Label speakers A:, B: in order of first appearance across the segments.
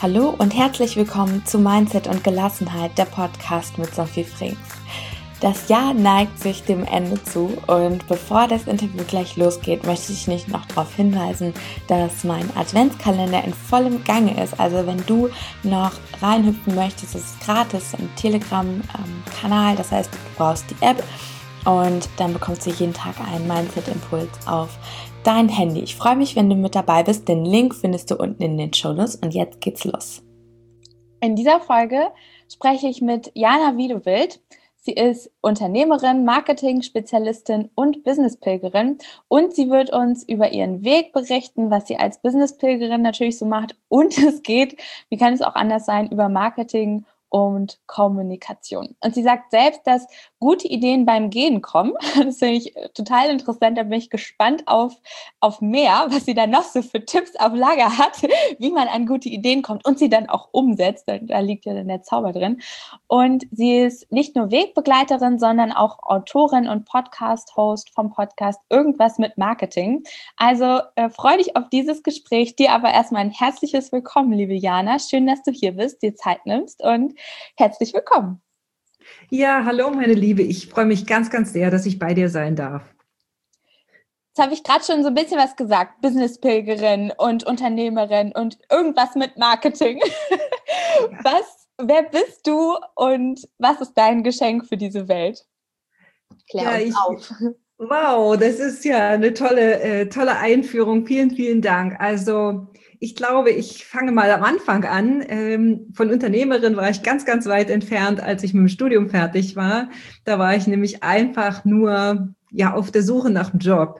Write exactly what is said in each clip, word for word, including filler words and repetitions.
A: Hallo und herzlich willkommen zu Mindset und Gelassenheit, der Podcast mit Sophie Frings. Das Jahr neigt sich dem Ende zu und bevor das Interview gleich losgeht, möchte ich nicht noch darauf hinweisen, dass mein Adventskalender in vollem Gange ist. Also wenn du noch reinhüpfen möchtest, ist es gratis im Telegram-Kanal, das heißt, du brauchst die App und dann bekommst du jeden Tag einen Mindset-Impuls auf dein Handy. Ich freue mich, wenn du mit dabei bist. Den Link findest du unten in den Shownotes und jetzt geht's los.
B: In dieser Folge spreche ich mit Jana Wiedewild. Sie ist Unternehmerin, Marketing-Spezialistin und Business-Pilgerin und sie wird uns über ihren Weg berichten, was sie als Business-Pilgerin natürlich so macht, und es geht, wie kann es auch anders sein, über Marketing und Kommunikation. Und sie sagt selbst, dass gute Ideen beim Gehen kommen. Das finde ich total interessant. Da bin ich gespannt auf, auf mehr, was sie da noch so für Tipps auf Lager hat, wie man an gute Ideen kommt und sie dann auch umsetzt. Da, da liegt ja dann der Zauber drin. Und sie ist nicht nur Wegbegleiterin, sondern auch Autorin und Podcast-Host vom Podcast Irgendwas mit Marketing. Also äh, freu dich auf dieses Gespräch. Dir aber erstmal ein herzliches Willkommen, liebe Jana. Schön, dass du hier bist, dir Zeit nimmst und herzlich willkommen.
C: Ja, hallo meine Liebe. Ich freue mich ganz, ganz sehr, dass ich bei dir sein darf.
B: Jetzt habe ich gerade schon so ein bisschen was gesagt. Business-Pilgerin und Unternehmerin und irgendwas mit Marketing. Was, wer bist du und was ist dein Geschenk für diese Welt? Klär
C: ja,
B: uns
C: ich,
B: auf.
C: Wow, das ist ja eine tolle, äh, tolle Einführung. Vielen, vielen Dank. Also ich glaube, ich fange mal am Anfang an. Ähm, von Unternehmerin war ich ganz, ganz weit entfernt, als ich mit dem Studium fertig war. Da war ich nämlich einfach nur ja auf der Suche nach einem Job.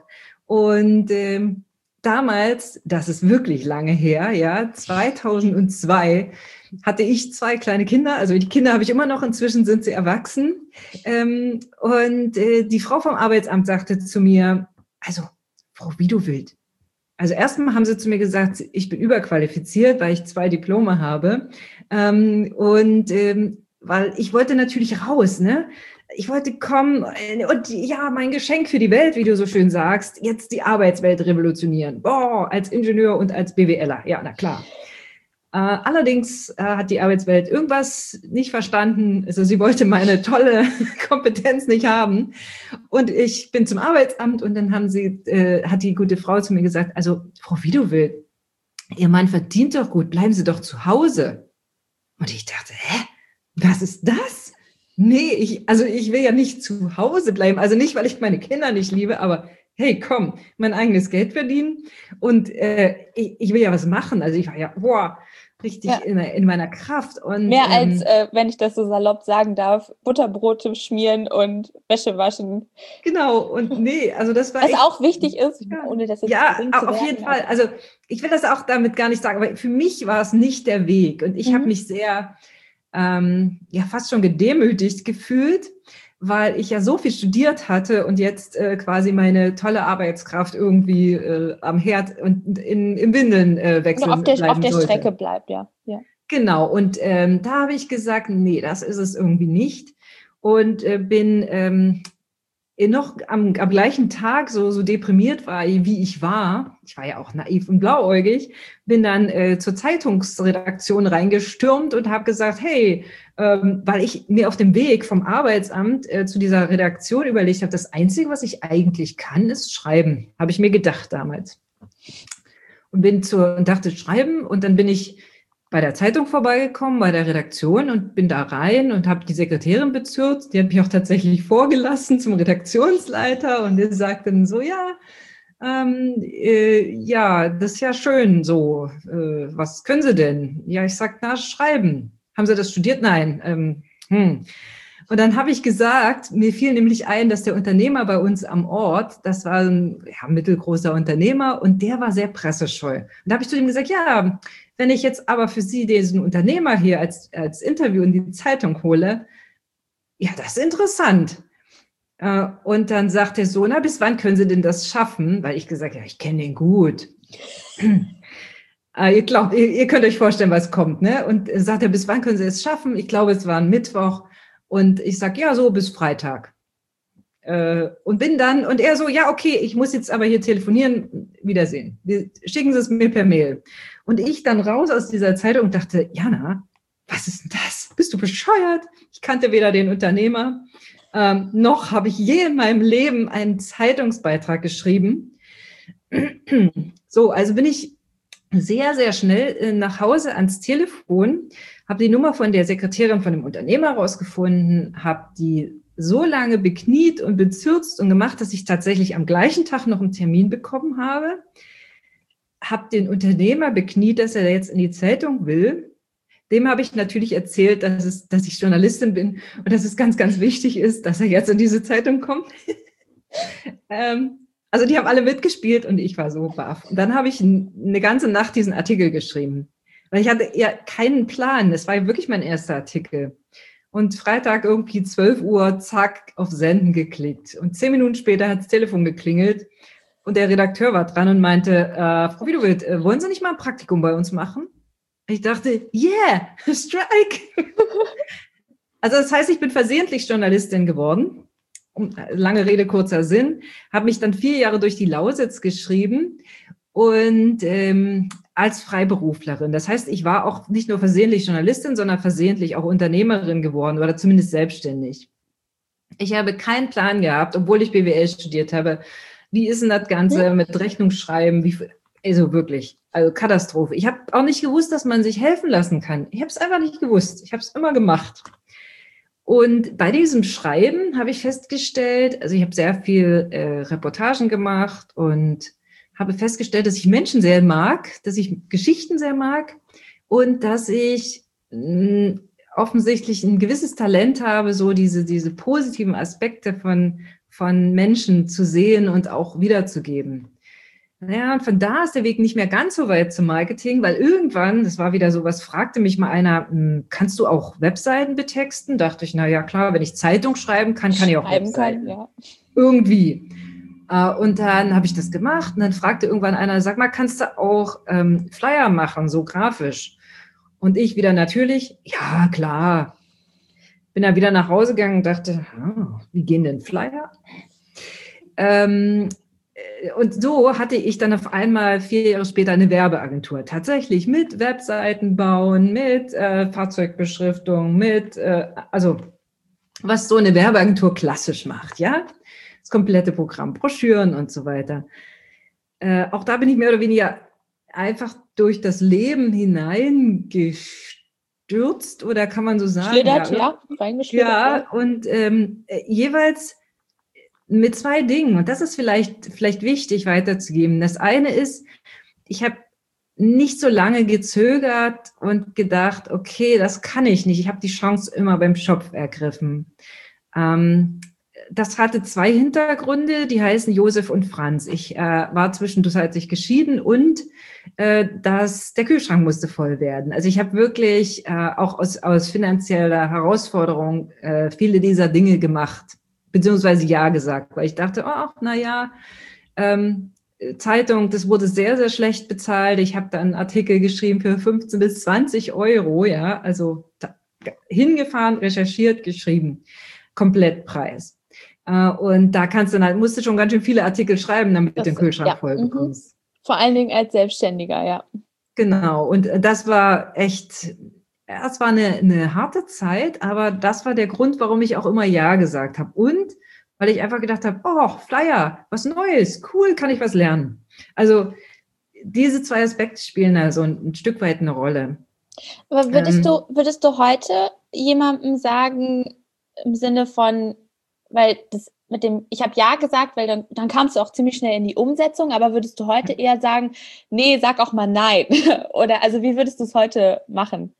C: Und ähm, damals, das ist wirklich lange her, ja, zweitausendzwei, hatte ich zwei kleine Kinder. Also die Kinder habe ich immer noch, inzwischen sind sie erwachsen. Ähm, und äh, die Frau vom Arbeitsamt sagte zu mir, also Frau Wiedewild, also erstmal haben sie zu mir gesagt, ich bin überqualifiziert, weil ich zwei Diplome habe. Ähm, und ähm, weil ich wollte natürlich raus, ne? Ich wollte kommen und ja, mein Geschenk für die Welt, wie du so schön sagst, jetzt die Arbeitswelt revolutionieren. Boah, als Ingenieur und als BWLer. Ja, na klar. Äh, allerdings äh, hat die Arbeitswelt irgendwas nicht verstanden. Also sie wollte meine tolle Kompetenz nicht haben. Und ich bin zum Arbeitsamt und dann haben sie, äh, hat die gute Frau zu mir gesagt, also Frau Wiedewild, Ihr Mann verdient doch gut, bleiben Sie doch zu Hause. Und ich dachte, hä, was ist das? Nee, ich, also ich will ja nicht zu Hause bleiben. Also nicht, weil ich meine Kinder nicht liebe, aber hey, komm, mein eigenes Geld verdienen. Und äh, ich, ich will ja was machen. Also ich war ja, boah, richtig ja. in, in meiner Kraft. Und,
B: mehr
C: ähm,
B: als, äh, wenn ich das so salopp sagen darf, Butterbrote schmieren und Wäsche waschen.
C: Genau, und nee, also das war
B: Was
C: echt,
B: auch wichtig ist,
C: ja,
B: ohne das jetzt
C: ja,
B: zu
C: auf
B: werden,
C: jeden Fall. Also ich will das auch damit gar nicht sagen, aber für mich war es nicht der Weg. Und ich mhm. habe mich sehr, ähm, ja, fast schon gedemütigt gefühlt, weil ich ja so viel studiert hatte und jetzt äh, quasi meine tolle Arbeitskraft irgendwie äh, am Herd und in, im Windeln äh, wechseln
B: auf der,
C: bleiben
B: auf der
C: sollte.
B: Strecke bleibt, ja. ja.
C: Genau, und ähm, da habe ich gesagt, nee, das ist es irgendwie nicht. Und äh, bin ähm, noch am, am gleichen Tag so, so deprimiert war, wie ich war. Ich war ja auch naiv und blauäugig, bin dann äh, zur Zeitungsredaktion reingestürmt und habe gesagt, hey, ähm, weil ich mir auf dem Weg vom Arbeitsamt äh, zu dieser Redaktion überlegt habe, das Einzige, was ich eigentlich kann, ist schreiben, habe ich mir gedacht damals. Und bin zur, und dachte, schreiben, und dann bin ich bei der Zeitung vorbeigekommen, bei der Redaktion, und bin da rein und habe die Sekretärin bezirzt. Die hat mich auch tatsächlich vorgelassen zum Redaktionsleiter, und der sagte dann so, ja, ähm, äh, ja, das ist ja schön so. Äh, was können Sie denn? Ja, ich sag, na, schreiben. Haben Sie das studiert? Nein. Ähm, hm. Und dann habe ich gesagt, mir fiel nämlich ein, dass der Unternehmer bei uns am Ort, das war ein ja, mittelgroßer Unternehmer, und der war sehr pressescheu. Und da habe ich zu ihm gesagt, ja, wenn ich jetzt aber für Sie diesen Unternehmer hier als, als Interview in die Zeitung hole, ja, das ist interessant. Und dann sagt er so, na, bis wann können Sie denn das schaffen? Weil ich gesagt, ja, ich kenne den gut. Ihr glaubt, ihr, ihr könnt euch vorstellen, was kommt, ne? Und sagt er, bis wann können Sie es schaffen? Ich glaube, es war ein Mittwoch. Und ich sage, ja, so bis Freitag. äh, und bin dann, und er so, ja, okay, ich muss jetzt aber hier telefonieren, Wiedersehen. Wir, schicken Sie es mir per Mail. Und ich dann raus aus dieser Zeitung und dachte, Jana, was ist denn das? Bist du bescheuert? Ich kannte weder den Unternehmer, ähm, noch habe ich je in meinem Leben einen Zeitungsbeitrag geschrieben. So, also bin ich sehr, sehr schnell äh, nach Hause ans Telefon, habe die Nummer von der Sekretärin von dem Unternehmer rausgefunden, habe die so lange bekniet und bezürzt und gemacht, dass ich tatsächlich am gleichen Tag noch einen Termin bekommen habe, habe den Unternehmer bekniet, dass er jetzt in die Zeitung will. Dem habe ich natürlich erzählt, dass, es, dass ich Journalistin bin und dass es ganz, ganz wichtig ist, dass er jetzt in diese Zeitung kommt. ähm, also die haben alle mitgespielt und ich war so baff. Und dann habe ich eine ganze Nacht diesen Artikel geschrieben. Weil ich hatte ja keinen Plan. Das war wirklich mein erster Artikel. Und Freitag irgendwie zwölf Uhr, zack, auf Senden geklickt. Und zehn Minuten später hat das Telefon geklingelt und der Redakteur war dran und meinte, äh, Frau Widowild, äh, wollen Sie nicht mal ein Praktikum bei uns machen? Ich dachte, yeah, strike. Also das heißt, ich bin versehentlich Journalistin geworden. Lange Rede, kurzer Sinn. Habe mich dann vier Jahre durch die Lausitz geschrieben und ähm, als Freiberuflerin. Das heißt, ich war auch nicht nur versehentlich Journalistin, sondern versehentlich auch Unternehmerin geworden oder zumindest selbstständig. Ich habe keinen Plan gehabt, obwohl ich B W L studiert habe. Wie ist denn das Ganze mit Rechnungsschreiben? Wie, also wirklich, also Katastrophe. Ich habe auch nicht gewusst, dass man sich helfen lassen kann. Ich habe es einfach nicht gewusst. Ich habe es immer gemacht. Und bei diesem Schreiben habe ich festgestellt, also ich habe sehr viel äh, Reportagen gemacht und habe festgestellt, dass ich Menschen sehr mag, dass ich Geschichten sehr mag und dass ich mh, offensichtlich ein gewisses Talent habe, so diese, diese positiven Aspekte von, von Menschen zu sehen und auch wiederzugeben. Naja, und von da ist der Weg nicht mehr ganz so weit zum Marketing, weil irgendwann, das war wieder so was, fragte mich mal einer, kannst du auch Webseiten betexten? Dachte ich, na ja, klar, wenn ich Zeitung schreiben kann, kann ich auch
B: Schreiben
C: Webseiten.
B: Kann, ja.
C: Irgendwie. Und dann habe ich das gemacht und dann fragte irgendwann einer, sag mal, kannst du auch ähm, Flyer machen, so grafisch? Und ich wieder natürlich, ja, klar. Bin dann wieder nach Hause gegangen und dachte, oh, wie gehen denn Flyer? Ähm, Und so hatte ich dann auf einmal vier Jahre später eine Werbeagentur. Tatsächlich mit Webseiten bauen, mit äh, Fahrzeugbeschriftung, mit, äh, also was so eine Werbeagentur klassisch macht, ja? Das komplette Programm, Broschüren und so weiter. Äh, auch da bin ich mehr oder weniger einfach durch das Leben hineingestürzt, oder kann man so sagen?
B: Schlittert, ja,
C: ja,
B: reingeschlittert.
C: Ja,
B: ja.
C: und ähm, jeweils mit zwei Dingen. Und das ist vielleicht, vielleicht wichtig weiterzugeben. Das eine ist, ich habe nicht so lange gezögert und gedacht, okay, das kann ich nicht. Ich habe die Chance immer beim Schopf ergriffen. Ähm, das hatte zwei Hintergründe, die heißen Josef und Franz. Ich äh, war zwischenzeitlich geschieden und äh, das, der Kühlschrank musste voll werden. Also ich habe wirklich äh, auch aus, aus finanzieller Herausforderung äh, viele dieser Dinge gemacht. Beziehungsweise ja gesagt, weil ich dachte, oh, na ja, ähm, Zeitung, das wurde sehr, sehr schlecht bezahlt. Ich habe da einen Artikel geschrieben für fünfzehn bis zwanzig Euro, ja, also da, hingefahren, recherchiert, geschrieben, Komplettpreis. Äh, und da kannst du dann, musst du schon ganz schön viele Artikel schreiben, damit du den Kühlschrank
B: ja,
C: voll bekommst.
B: Vor allen Dingen als Selbstständiger, ja.
C: Genau, und das war echt... Ja, es war eine, eine harte Zeit, aber das war der Grund, warum ich auch immer Ja gesagt habe. Und weil ich einfach gedacht habe, oh, Flyer, was Neues, cool, kann ich was lernen. Also diese zwei Aspekte spielen also ein, ein Stück weit eine Rolle.
B: Aber würdest,
C: ähm,
B: du, würdest du heute jemandem sagen, im Sinne von, weil das mit dem, ich habe Ja gesagt, weil dann, dann kamst du auch ziemlich schnell in die Umsetzung, aber würdest du heute eher sagen, nee, sag auch mal Nein? Oder also wie würdest du es heute machen?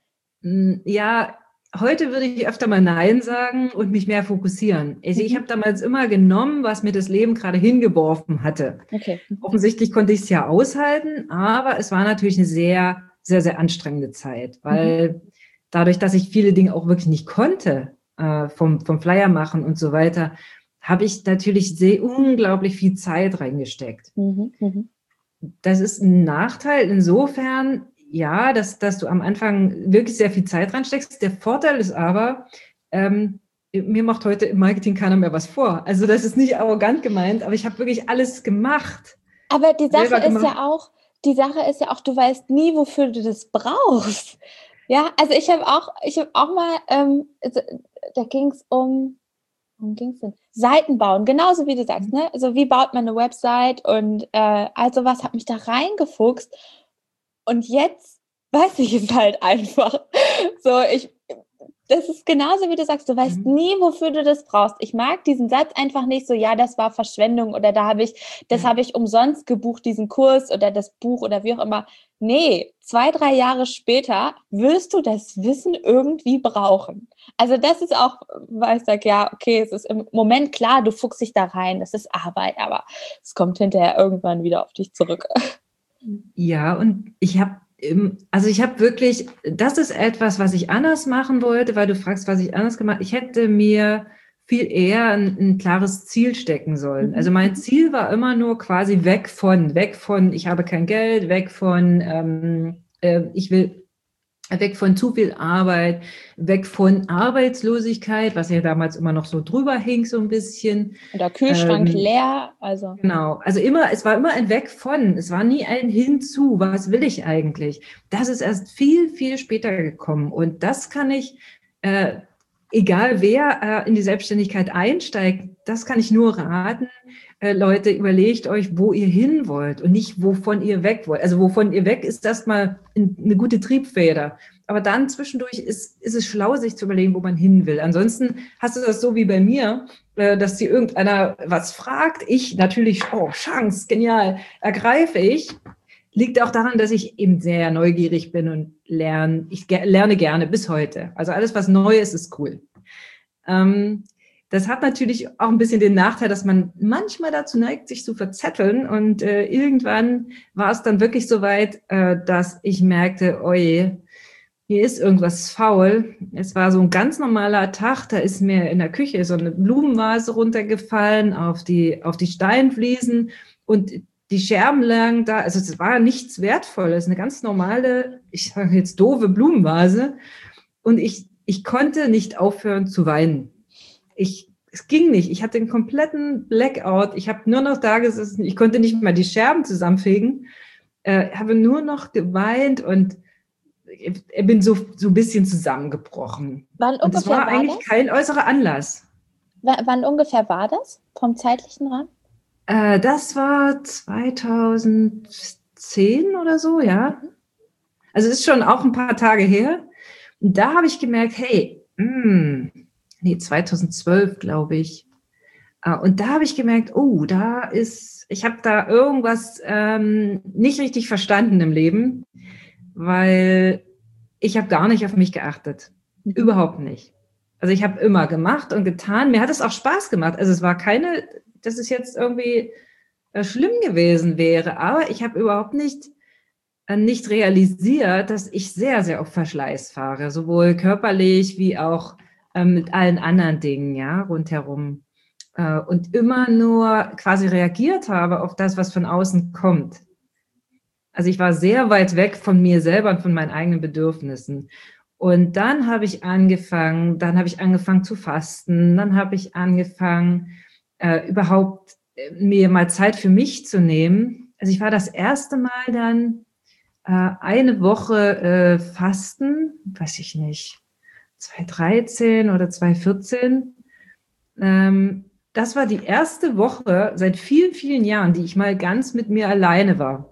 C: Ja, heute würde ich öfter mal Nein sagen und mich mehr fokussieren. Also ich habe damals immer genommen, was mir das Leben gerade hingeworfen hatte.
B: Okay.
C: Offensichtlich konnte ich es ja aushalten, aber es war natürlich eine sehr, sehr, sehr anstrengende Zeit, weil mhm. dadurch, dass ich viele Dinge auch wirklich nicht konnte, äh, vom, vom Flyer machen und so weiter, habe ich natürlich sehr unglaublich viel Zeit reingesteckt. Mhm. Mhm. Das ist ein Nachteil insofern, ja, dass, dass du am Anfang wirklich sehr viel Zeit reinsteckst. Der Vorteil ist aber, ähm, mir macht heute im Marketing keiner mehr was vor. Also das ist nicht arrogant gemeint, aber ich habe wirklich alles gemacht.
B: Aber die Sache ist ja auch, die Sache ist ja auch, du weißt nie, wofür du das brauchst. Ja, also ich habe auch, ich habe auch mal, ähm, da ging es um, worum ging es denn? Seiten bauen, genauso wie du sagst, ne? Also wie baut man eine Website und äh, also was hat mich da reingefuchst und jetzt weiß ich es halt einfach. So, ich, das ist genauso wie du sagst, du weißt mhm. nie, wofür du das brauchst. Ich mag diesen Satz einfach nicht so, ja, das war Verschwendung oder da habe ich, das ja. habe ich umsonst gebucht, diesen Kurs oder das Buch oder wie auch immer. Nee, zwei, drei Jahre später wirst du das Wissen irgendwie brauchen. Also das ist auch, weil ich sage, ja, okay, es ist im Moment klar, du fuchst dich da rein, das ist Arbeit, aber es kommt hinterher irgendwann wieder auf dich zurück.
C: Ja, und ich habe Also ich habe wirklich, das ist etwas, was ich anders machen wollte, weil du fragst, was ich anders gemacht habe. Ich hätte mir viel eher ein, ein klares Ziel stecken sollen. Also mein Ziel war immer nur quasi weg von, weg von, ich habe kein Geld, weg von, ähm, äh, ich will weg von zu viel Arbeit, weg von Arbeitslosigkeit, was ja damals immer noch so drüber hing, so ein bisschen.
B: Oder Kühlschrank ähm, leer, also.
C: Genau, also immer, es war immer ein Weg von, es war nie ein Hinzu, was will ich eigentlich? Das ist erst viel, viel später gekommen und das kann ich, äh, egal wer äh, in die Selbstständigkeit einsteigt, das kann ich nur raten, äh, Leute, überlegt euch, wo ihr hin wollt und nicht, wovon ihr weg wollt. Also wovon ihr weg ist erstmal eine gute Triebfeder. Aber dann zwischendurch ist, ist es schlau, sich zu überlegen, wo man hin will. Ansonsten hast du das so wie bei mir, äh, dass dir irgendeiner was fragt. Ich natürlich, oh, Chance, genial, ergreife ich. Liegt auch daran, dass ich eben sehr neugierig bin und lerne. Ich ge- lerne gerne bis heute. Also alles, was neu ist, ist cool. Ähm, das hat natürlich auch ein bisschen den Nachteil, dass man manchmal dazu neigt, sich zu verzetteln. Und äh, irgendwann war es dann wirklich so weit, äh, dass ich merkte, oje, hier ist irgendwas faul. Es war so ein ganz normaler Tag, da ist mir in der Küche so eine Blumenvase runtergefallen auf die, auf die Steinfliesen und die Scherben lagen da. Also es war nichts Wertvolles, eine ganz normale, ich sage jetzt doofe Blumenvase. Und ich, ich konnte nicht aufhören zu weinen. Ich, es ging nicht. Ich hatte einen kompletten Blackout. Ich habe nur noch da gesessen. Ich konnte nicht mal die Scherben zusammenfegen. Äh, habe nur noch geweint und ich bin so, so ein bisschen zusammengebrochen.
B: Wann
C: und es war, war eigentlich das? Kein äußerer Anlass.
B: W- wann ungefähr war das? Vom zeitlichen Rahmen?
C: Äh, das war zweitausendzehn oder so, ja. Also es ist schon auch ein paar Tage her. Und da habe ich gemerkt, hey, mh, nee, zweitausendzwölf, glaube ich. Äh, und da habe ich gemerkt, oh, da ist, ich habe da irgendwas ähm, nicht richtig verstanden im Leben, weil ich habe gar nicht auf mich geachtet. Überhaupt nicht. Also ich habe immer gemacht und getan. Mir hat es auch Spaß gemacht. Also es war keine, dass es jetzt irgendwie äh, schlimm gewesen wäre, aber ich habe überhaupt nicht nicht realisiert, dass ich sehr, sehr auf Verschleiß fahre, sowohl körperlich wie auch äh, mit allen anderen Dingen, ja, rundherum. Äh, und immer nur quasi reagiert habe auf das, was von außen kommt. Also ich war sehr weit weg von mir selber und von meinen eigenen Bedürfnissen. Und dann habe ich angefangen, dann habe ich angefangen zu fasten, dann habe ich angefangen, äh, überhaupt mir mal Zeit für mich zu nehmen. Also ich war das erste Mal dann eine Woche äh, Fasten, weiß ich nicht, zweitausenddreizehn oder zweitausendvierzehn. Ähm, das war die erste Woche seit vielen, vielen Jahren, die ich mal ganz mit mir alleine war.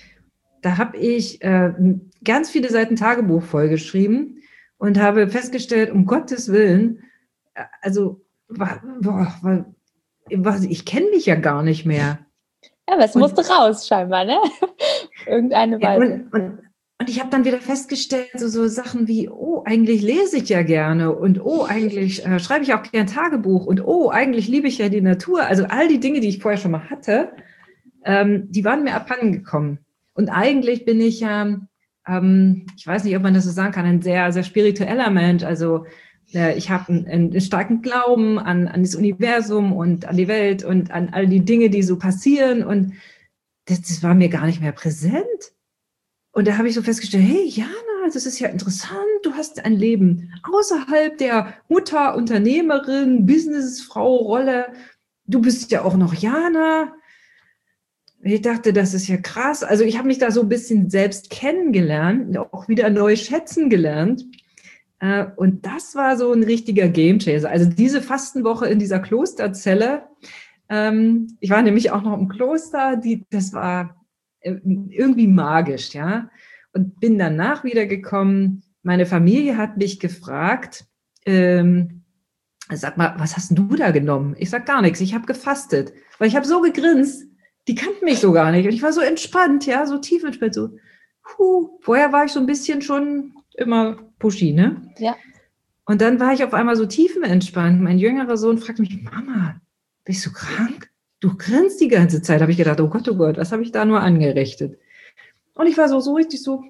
C: Da habe ich äh, ganz viele Seiten Tagebuch vollgeschrieben und habe festgestellt, um Gottes Willen, also boah, boah, ich kenne mich ja gar nicht mehr.
B: Ja, aber es und, musste raus scheinbar, ne? Irgendeine Weise.
C: Ja, und, und, und ich habe dann wieder festgestellt, so, so Sachen wie, oh, eigentlich lese ich ja gerne und oh, eigentlich äh, schreibe ich auch gerne Tagebuch und oh, eigentlich liebe ich ja die Natur. Also all die Dinge, die ich vorher schon mal hatte, ähm, die waren mir abhanden gekommen. Und eigentlich bin ich ja, ähm, ich weiß nicht, ob man das so sagen kann, ein sehr, sehr spiritueller Mensch. Also äh, ich habe einen, einen starken Glauben an, an das Universum und an die Welt und an all die Dinge, die so passieren und das, das war mir gar nicht mehr präsent. Und da habe ich so festgestellt, hey Jana, das ist ja interessant, du hast ein Leben außerhalb der Mutter, Unternehmerin, Businessfrau Rolle. Du bist ja auch noch Jana. Ich dachte, das ist ja krass. Also ich habe mich da so ein bisschen selbst kennengelernt, auch wieder neu schätzen gelernt. Und das war so ein richtiger Gamechanger. Also diese Fastenwoche in dieser Klosterzelle, ich war nämlich auch noch im Kloster, die, das war irgendwie magisch, ja. Und bin danach wiedergekommen. Meine Familie hat mich gefragt, ähm, sag mal, was hast denn du da genommen? Ich sag gar nichts, ich habe gefastet. Weil ich habe so gegrinst, die kannten mich so gar nicht. Und ich war so entspannt, ja, so tief entspannt, so, puh. Vorher war ich so ein bisschen schon immer pushy, ne?
B: Ja.
C: Und dann war ich auf einmal so tiefenentspannt. Mein jüngerer Sohn fragte mich, Mama, bist du krank? Du grinst die ganze Zeit. Habe ich gedacht, oh Gott, oh Gott, was habe ich da nur angerichtet? Und ich war so, so richtig so,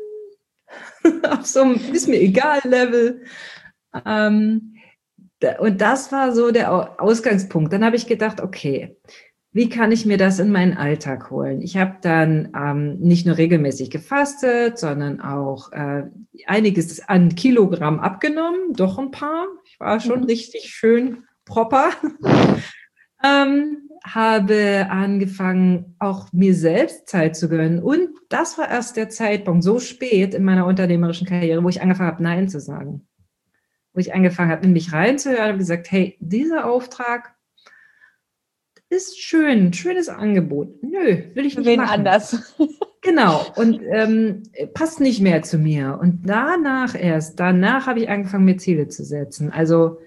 C: hm, auf so einem ist mir egal Level. Ähm, und das war so der Ausgangspunkt. Dann habe ich gedacht, okay, wie kann ich mir das in meinen Alltag holen? Ich habe dann ähm, nicht nur regelmäßig gefastet, sondern auch äh, einiges an Kilogramm abgenommen, doch ein paar. Ich war schon mhm. richtig schön proper. ähm, habe angefangen, auch mir selbst Zeit zu gönnen. Und das war erst der Zeitpunkt, so spät in meiner unternehmerischen Karriere, wo ich angefangen habe, Nein zu sagen. Wo ich angefangen habe, in mich reinzuhören und gesagt, hey, dieser Auftrag ist schön, schönes Angebot. Nö, will ich nicht
B: Wen
C: machen.
B: anders.
C: Genau, und ähm, passt nicht mehr zu mir. Und danach erst, danach habe ich angefangen, mir Ziele zu setzen. Also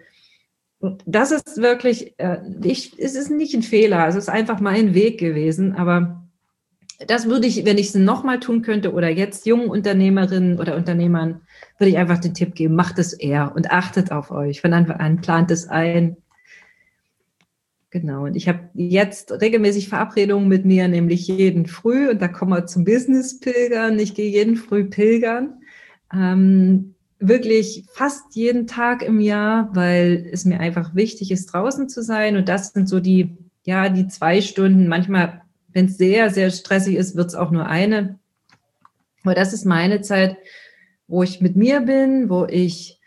C: das ist wirklich, äh, ich, es ist nicht ein Fehler, es ist einfach mein Weg gewesen, aber das würde ich, wenn ich es nochmal tun könnte oder jetzt jungen Unternehmerinnen oder Unternehmern, würde ich einfach den Tipp geben, macht es eher und achtet auf euch. Von Anfang an plant es ein. Genau, und ich habe jetzt regelmäßig Verabredungen mit mir, nämlich jeden Früh, und da kommen wir zum Business-Pilgern. Ich gehe jeden Früh pilgern, ähm, wirklich fast jeden Tag im Jahr, weil es mir einfach wichtig ist, draußen zu sein. Und das sind so die, ja, die zwei Stunden. Manchmal, wenn es sehr, sehr stressig ist, wird es auch nur eine. Aber das ist meine Zeit, wo ich mit mir bin, wo ich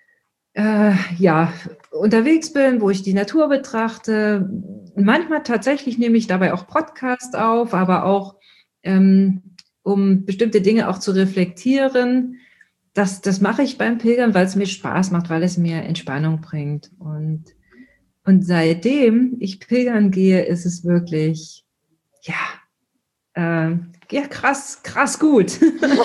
C: äh, ja unterwegs bin, wo ich die Natur betrachte. Manchmal tatsächlich nehme ich dabei auch Podcast auf, aber auch ähm, um bestimmte Dinge auch zu reflektieren. Das, das mache ich beim Pilgern, weil es mir Spaß macht, weil es mir Entspannung bringt. Und, und seitdem ich pilgern gehe, ist es wirklich, ja, äh, ja krass, krass gut.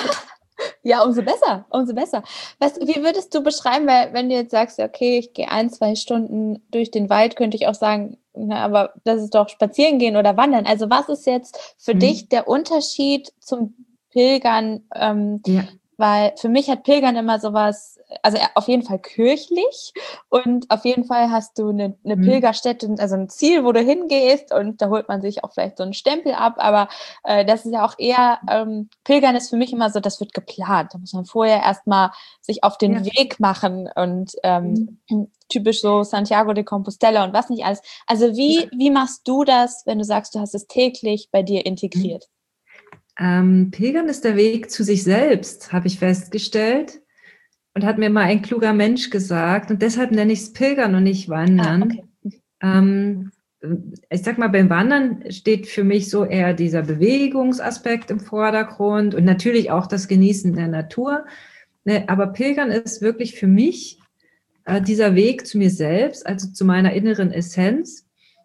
B: Ja, umso besser, umso besser. Was, wie würdest du beschreiben, weil wenn du jetzt sagst, okay, ich gehe ein, zwei Stunden durch den Wald, könnte ich auch sagen, na, aber das ist doch spazieren gehen oder wandern. Also was ist jetzt für hm. dich der Unterschied zum Pilgern? Ähm, ja. Weil für mich hat Pilgern immer sowas, also auf jeden Fall kirchlich und auf jeden Fall hast du eine, eine mhm. Pilgerstätte, also ein Ziel, wo du hingehst und da holt man sich auch vielleicht so einen Stempel ab, aber äh, das ist ja auch eher, ähm, Pilgern ist für mich immer so, das wird geplant, da muss man vorher erstmal sich auf den ja. Weg machen und ähm, mhm. typisch so Santiago de Compostela und was nicht alles. Also wie, ja. wie machst du das, wenn du sagst, du hast es täglich bei dir integriert?
C: Mhm. Ähm, Pilgern ist der Weg zu sich selbst, habe ich festgestellt. Und hat mir mal ein kluger Mensch gesagt. Und deshalb nenne ich es Pilgern und nicht Wandern. Ah, okay. ähm, ich sag mal, beim Wandern steht für mich so eher dieser Bewegungsaspekt im Vordergrund und natürlich auch das Genießen der Natur. Ne, aber Pilgern ist wirklich für mich äh, dieser Weg zu mir selbst, also zu meiner inneren Essenz.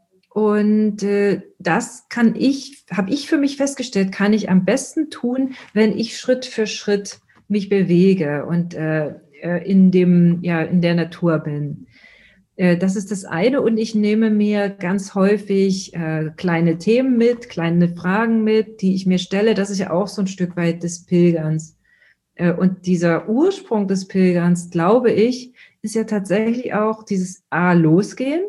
C: Und äh, das kann ich, habe ich für mich festgestellt, kann ich am besten tun, wenn ich Schritt für Schritt mich bewege und äh, in dem, ja, in der Natur bin. Äh, das ist das eine. Und ich nehme mir ganz häufig äh, kleine Themen mit, kleine Fragen mit, die ich mir stelle. Das ist ja auch so ein Stück weit des Pilgerns. Äh, und dieser Ursprung des Pilgerns, glaube ich, ist ja tatsächlich auch dieses A, losgehen.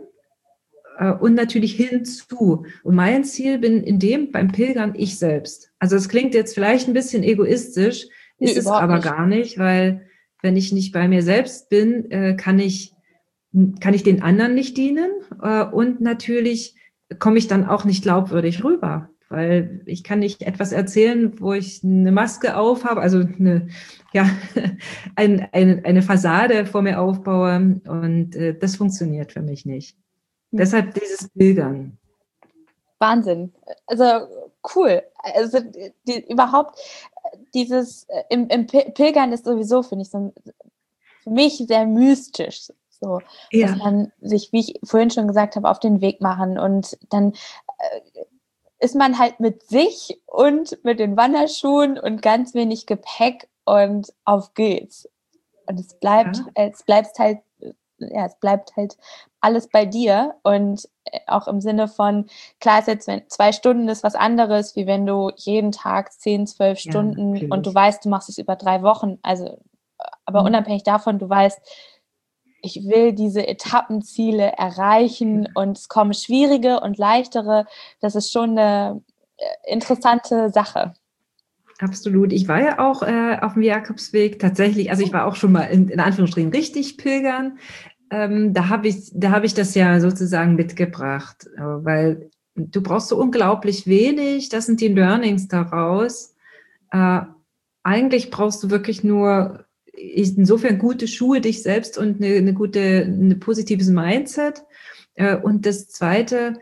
C: Und natürlich hinzu. Und mein Ziel bin in dem beim Pilgern ich selbst. Also es klingt jetzt vielleicht ein bisschen egoistisch, ist nee, es aber nicht. Gar nicht, weil wenn ich nicht bei mir selbst bin, kann ich, kann ich den anderen nicht dienen und natürlich komme ich dann auch nicht glaubwürdig rüber. weil ich kann nicht etwas erzählen, wo ich eine Maske aufhabe, also eine, ja, ein, eine, eine Fassade vor mir aufbaue und äh, das funktioniert für mich nicht. Mhm. Deshalb dieses Pilgern.
B: Wahnsinn. Also cool. Also die, überhaupt dieses im, im Pilgern ist sowieso, finde ich, so für mich sehr mystisch. So, ja. Dass man sich, wie ich vorhin schon gesagt habe, auf den Weg machen und dann äh, ist man halt mit sich und mit den Wanderschuhen und ganz wenig Gepäck und auf geht's. Und es bleibt, ja. es bleibt halt, ja, es bleibt halt alles bei dir und auch im Sinne von, klar ist jetzt, wenn zwei Stunden ist was anderes, wie wenn du jeden Tag zehn, zwölf Stunden ja, und du weißt, du machst es über drei Wochen, also, aber mhm. unabhängig davon, du weißt, ich will diese Etappenziele erreichen und es kommen schwierige und leichtere. Das ist schon eine interessante Sache.
C: Absolut. Ich war ja auch äh, auf dem Jakobsweg tatsächlich, also ich war auch schon mal in, in Anführungsstrichen richtig pilgern. Ähm, da habe ich, da habe ich das ja sozusagen mitgebracht, weil du brauchst so unglaublich wenig. Das sind die Learnings daraus. Äh, eigentlich brauchst du wirklich nur insofern gute Schuhe, dich selbst und eine, eine gute, ein positives Mindset. Und das Zweite,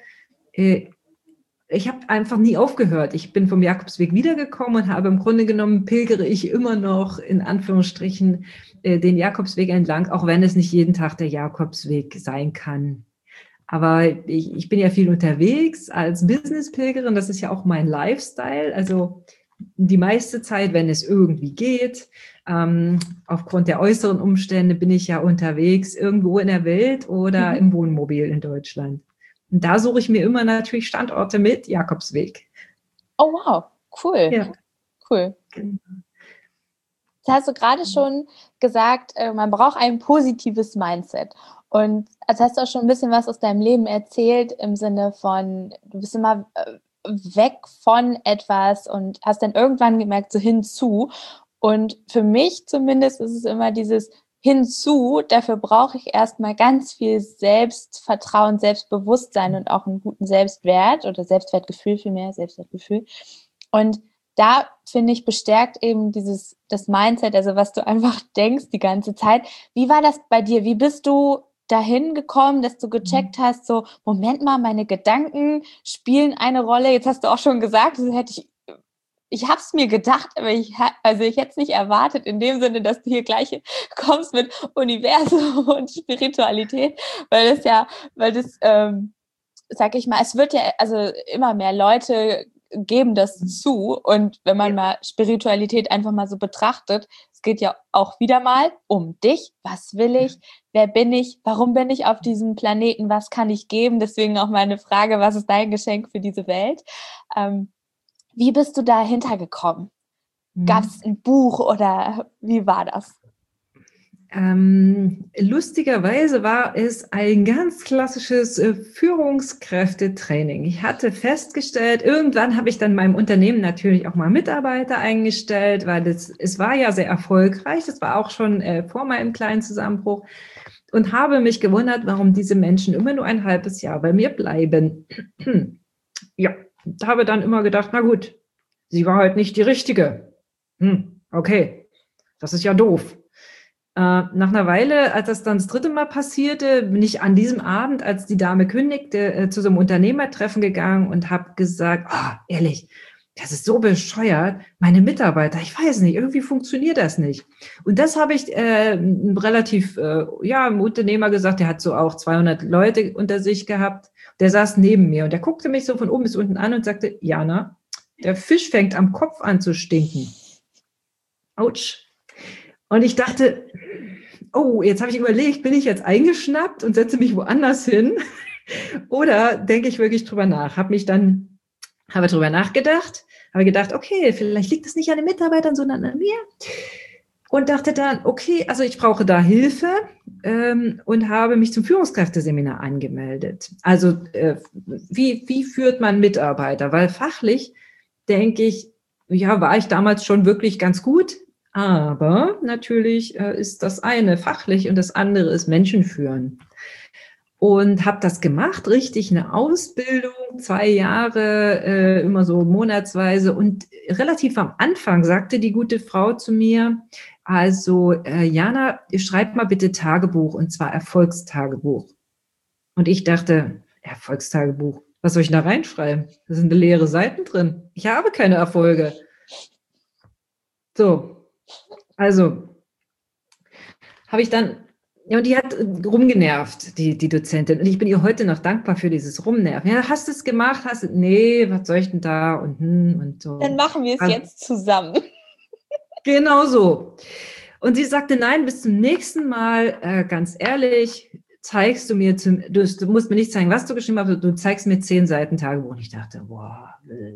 C: ich habe einfach nie aufgehört. Ich bin vom Jakobsweg wiedergekommen und habe im Grunde genommen, pilgere ich immer noch in Anführungsstrichen den Jakobsweg entlang, auch wenn es nicht jeden Tag der Jakobsweg sein kann. Aber ich, ich bin ja viel unterwegs als Business-Pilgerin, das ist ja auch mein Lifestyle, also die meiste Zeit, wenn es irgendwie geht. Ähm, aufgrund der äußeren Umstände bin ich ja unterwegs irgendwo in der Welt oder mhm. im Wohnmobil in Deutschland. Und da suche ich mir immer natürlich Standorte mit Jakobsweg.
B: Oh wow, cool. Ja. Cool. Genau. Das hast du gerade schon gesagt, man braucht ein positives Mindset. Und als hast du auch schon ein bisschen was aus deinem Leben erzählt, im Sinne von, du bist immer weg von etwas und hast dann irgendwann gemerkt, so hinzu. Und für mich zumindest ist es immer dieses hinzu, dafür brauche ich erstmal ganz viel Selbstvertrauen, Selbstbewusstsein und auch einen guten Selbstwert oder Selbstwertgefühl vielmehr, Selbstwertgefühl. Und da, finde ich, bestärkt eben dieses, das Mindset, also was du einfach denkst die ganze Zeit. Wie war das bei dir? Wie bist du dahin gekommen, dass du gecheckt hast, so, Moment mal, meine Gedanken spielen eine Rolle. Jetzt hast du auch schon gesagt, das hätte ich, ich habe es mir gedacht, aber ich, also ich hätte es nicht erwartet, in dem Sinne, dass du hier gleich kommst mit Universum und Spiritualität, weil das ja, weil das, ähm, sag ich mal, es wird ja, also immer mehr Leute geben das zu und wenn man mal Spiritualität einfach mal so betrachtet, es geht ja auch wieder mal um dich, was will ich, wer bin ich, warum bin ich auf diesem Planeten, was kann ich geben, deswegen auch meine Frage, was ist dein Geschenk für diese Welt? Ähm, wie bist du dahinter gekommen? Gab es ein Buch oder wie war das?
C: Ähm, lustigerweise war es ein ganz klassisches äh, Führungskräftetraining. Ich hatte festgestellt, irgendwann habe ich dann meinem Unternehmen natürlich auch mal Mitarbeiter eingestellt, weil das, es war ja sehr erfolgreich. Das war auch schon äh, vor meinem kleinen Zusammenbruch und habe mich gewundert, warum diese Menschen immer nur ein halbes Jahr bei mir bleiben. Ja, habe dann immer gedacht, na gut, sie war halt nicht die Richtige. Hm, okay, das ist ja doof. Äh, nach einer Weile, als das dann das dritte Mal passierte, bin ich an diesem Abend, als die Dame kündigte, äh, zu so einem Unternehmertreffen gegangen und habe gesagt, oh, ehrlich, das ist so bescheuert, meine Mitarbeiter, ich weiß nicht, irgendwie funktioniert das nicht. Und das habe ich äh, relativ, äh, ja, einem Unternehmer gesagt, der hat so auch zweihundert Leute unter sich gehabt, der saß neben mir und der guckte mich so von oben bis unten an und sagte, Jana, der Fisch fängt am Kopf an zu stinken. Autsch. Und ich dachte, oh, jetzt habe ich überlegt, bin ich jetzt eingeschnappt und setze mich woanders hin? Oder denke ich wirklich drüber nach? Habe mich dann, habe drüber nachgedacht, habe gedacht, okay, vielleicht liegt es nicht an den Mitarbeitern, sondern an mir. Und dachte dann, okay, also ich brauche da Hilfe ähm, und habe mich zum Führungskräfteseminar angemeldet. Also äh, wie, wie führt man Mitarbeiter? Weil fachlich, denke ich, ja, war ich damals schon wirklich ganz gut. Aber natürlich äh, ist das eine fachlich und das andere ist Menschen führen. Und habe das gemacht, richtig eine Ausbildung, zwei Jahre, äh, immer so monatsweise. Und relativ am Anfang sagte die gute Frau zu mir, also äh, Jana, schreib mal bitte Tagebuch, und zwar Erfolgstagebuch. Und ich dachte, Erfolgstagebuch, was soll ich da reinschreiben? Da sind leere Seiten drin. Ich habe keine Erfolge. So, also habe ich dann... Ja, und die hat rumgenervt, die, die Dozentin. Und ich bin ihr heute noch dankbar für dieses Rumnerven. Ja, hast du es gemacht? Hast du, nee, was soll ich denn da? Und, hm, und so.
B: Dann machen wir es
C: also,
B: jetzt zusammen.
C: Genau so. Und sie sagte, nein, bis zum nächsten Mal, äh, ganz ehrlich, zeigst du mir, zum, du, du musst mir nicht zeigen, was du geschrieben hast, du zeigst mir zehn Seiten Tagebuch. Und ich dachte, boah.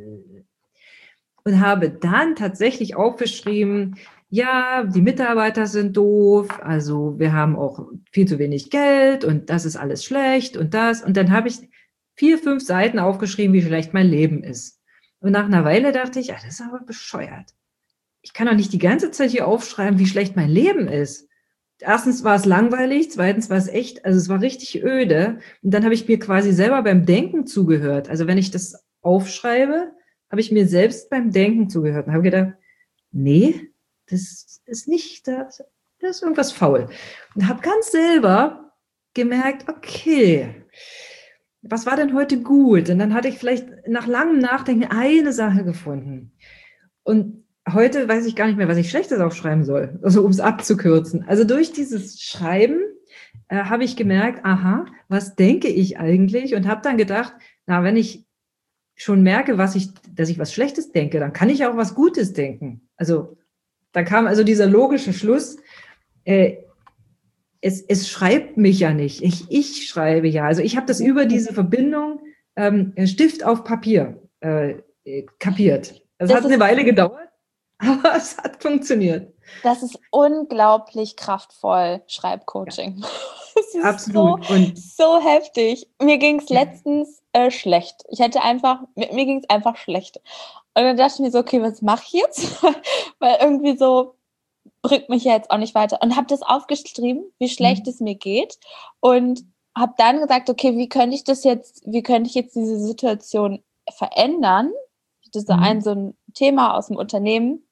C: Und habe dann tatsächlich aufgeschrieben, ja, die Mitarbeiter sind doof, also wir haben auch viel zu wenig Geld und das ist alles schlecht und das. Und dann habe ich vier, fünf Seiten aufgeschrieben, wie schlecht mein Leben ist. Und nach einer Weile dachte ich, ah, das ist aber bescheuert. Ich kann doch nicht die ganze Zeit hier aufschreiben, wie schlecht mein Leben ist. Erstens war es langweilig, zweitens war es echt, also es war richtig öde. Und dann habe ich mir quasi selber beim Denken zugehört. Also wenn ich das aufschreibe, habe ich mir selbst beim Denken zugehört und habe gedacht, nee, das ist nicht, das, das ist irgendwas faul. Und habe ganz selber gemerkt, okay, was war denn heute gut? Und dann hatte ich vielleicht nach langem Nachdenken eine Sache gefunden. Und heute weiß ich gar nicht mehr, was ich Schlechtes aufschreiben soll, also um es abzukürzen. Also durch dieses Schreiben äh, habe ich gemerkt, aha, was denke ich eigentlich? Und habe dann gedacht, na, wenn ich schon merke, was ich, dass ich was Schlechtes denke, dann kann ich auch was Gutes denken. Also da kam also dieser logische Schluss, äh, es, es schreibt mich ja nicht, ich, ich schreibe ja. Also ich habe das über diese Verbindung ähm, Stift auf Papier äh, kapiert. Das, das hat eine Weile gedauert, aber es hat funktioniert.
B: Das ist unglaublich kraftvoll, Schreibcoaching.
C: Ja.
B: Das ist
C: Absolut.
B: So,
C: und
B: so heftig. Mir ging es letztens äh, schlecht. Ich hätte einfach, mir, mir ging es einfach schlecht. Und dann dachte ich mir so, okay, was mache ich jetzt? Weil irgendwie so bringt mich ja jetzt auch nicht weiter. Und habe das aufgeschrieben, wie schlecht mhm. es mir geht. Und habe dann gesagt, okay, wie könnte ich das jetzt, wie könnte ich jetzt diese Situation verändern? Das ist mhm. ein so ein Thema aus dem Unternehmen.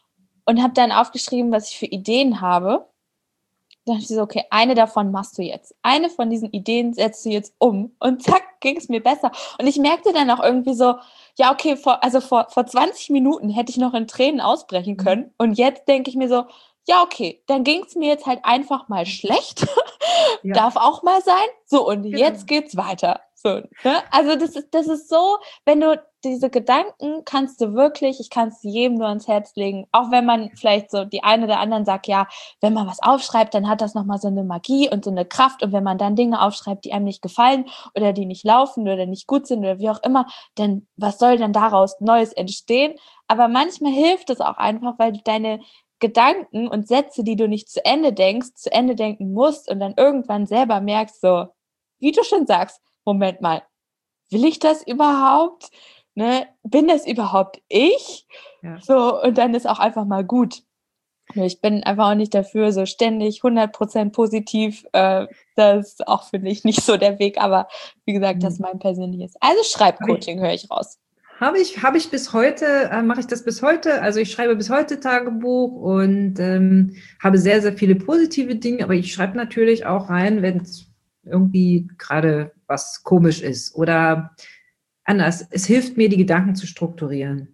B: Und habe dann aufgeschrieben, was ich für Ideen habe. Dann dachte ich so, okay, eine davon machst du jetzt. Eine von diesen Ideen setzt du jetzt um. Und zack, ging es mir besser. Und ich merkte dann auch irgendwie so, ja, okay, vor, also vor, vor zwanzig Minuten hätte ich noch in Tränen ausbrechen können. Und jetzt denke ich mir so, ja, okay, dann ging es mir jetzt halt einfach mal schlecht. Ja. Darf auch mal sein. So, und genau. Jetzt geht's weiter. So, ne? Also das ist, das ist so, wenn du diese Gedanken kannst du wirklich, ich kann es jedem nur ans Herz legen, auch wenn man vielleicht so die eine oder anderen sagt, ja, wenn man was aufschreibt, dann hat das nochmal so eine Magie und so eine Kraft und wenn man dann Dinge aufschreibt, die einem nicht gefallen oder die nicht laufen oder nicht gut sind oder wie auch immer, dann was soll dann daraus Neues entstehen? Aber manchmal hilft es auch einfach, weil du deine Gedanken und Sätze, die du nicht zu Ende denkst, zu Ende denken musst und dann irgendwann selber merkst, so, wie du schon sagst, Moment mal, will ich das überhaupt? Ne? Bin das überhaupt ich? Ja. So, und dann ist auch einfach mal gut. Ich bin einfach auch nicht dafür, so ständig hundert Prozent positiv. Äh, das ist auch, finde ich, nicht so der Weg. Aber wie gesagt, das ist mein persönliches. Also Schreibcoaching höre ich raus.
C: Habe ich, habe ich bis heute, äh, mache ich das bis heute. Also ich schreibe bis heute Tagebuch und ähm, habe sehr, sehr viele positive Dinge. Aber ich schreibe natürlich auch rein, wenn es irgendwie gerade was komisch ist oder anders. Es hilft mir, die Gedanken zu strukturieren.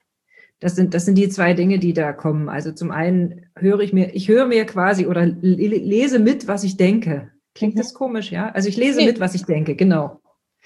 C: Das sind, das sind die zwei Dinge, die da kommen. Also zum einen höre ich mir, ich höre mir quasi oder lese mit, was ich denke. Klingt mhm. das komisch, ja? Also ich lese nee. mit, was ich denke, genau.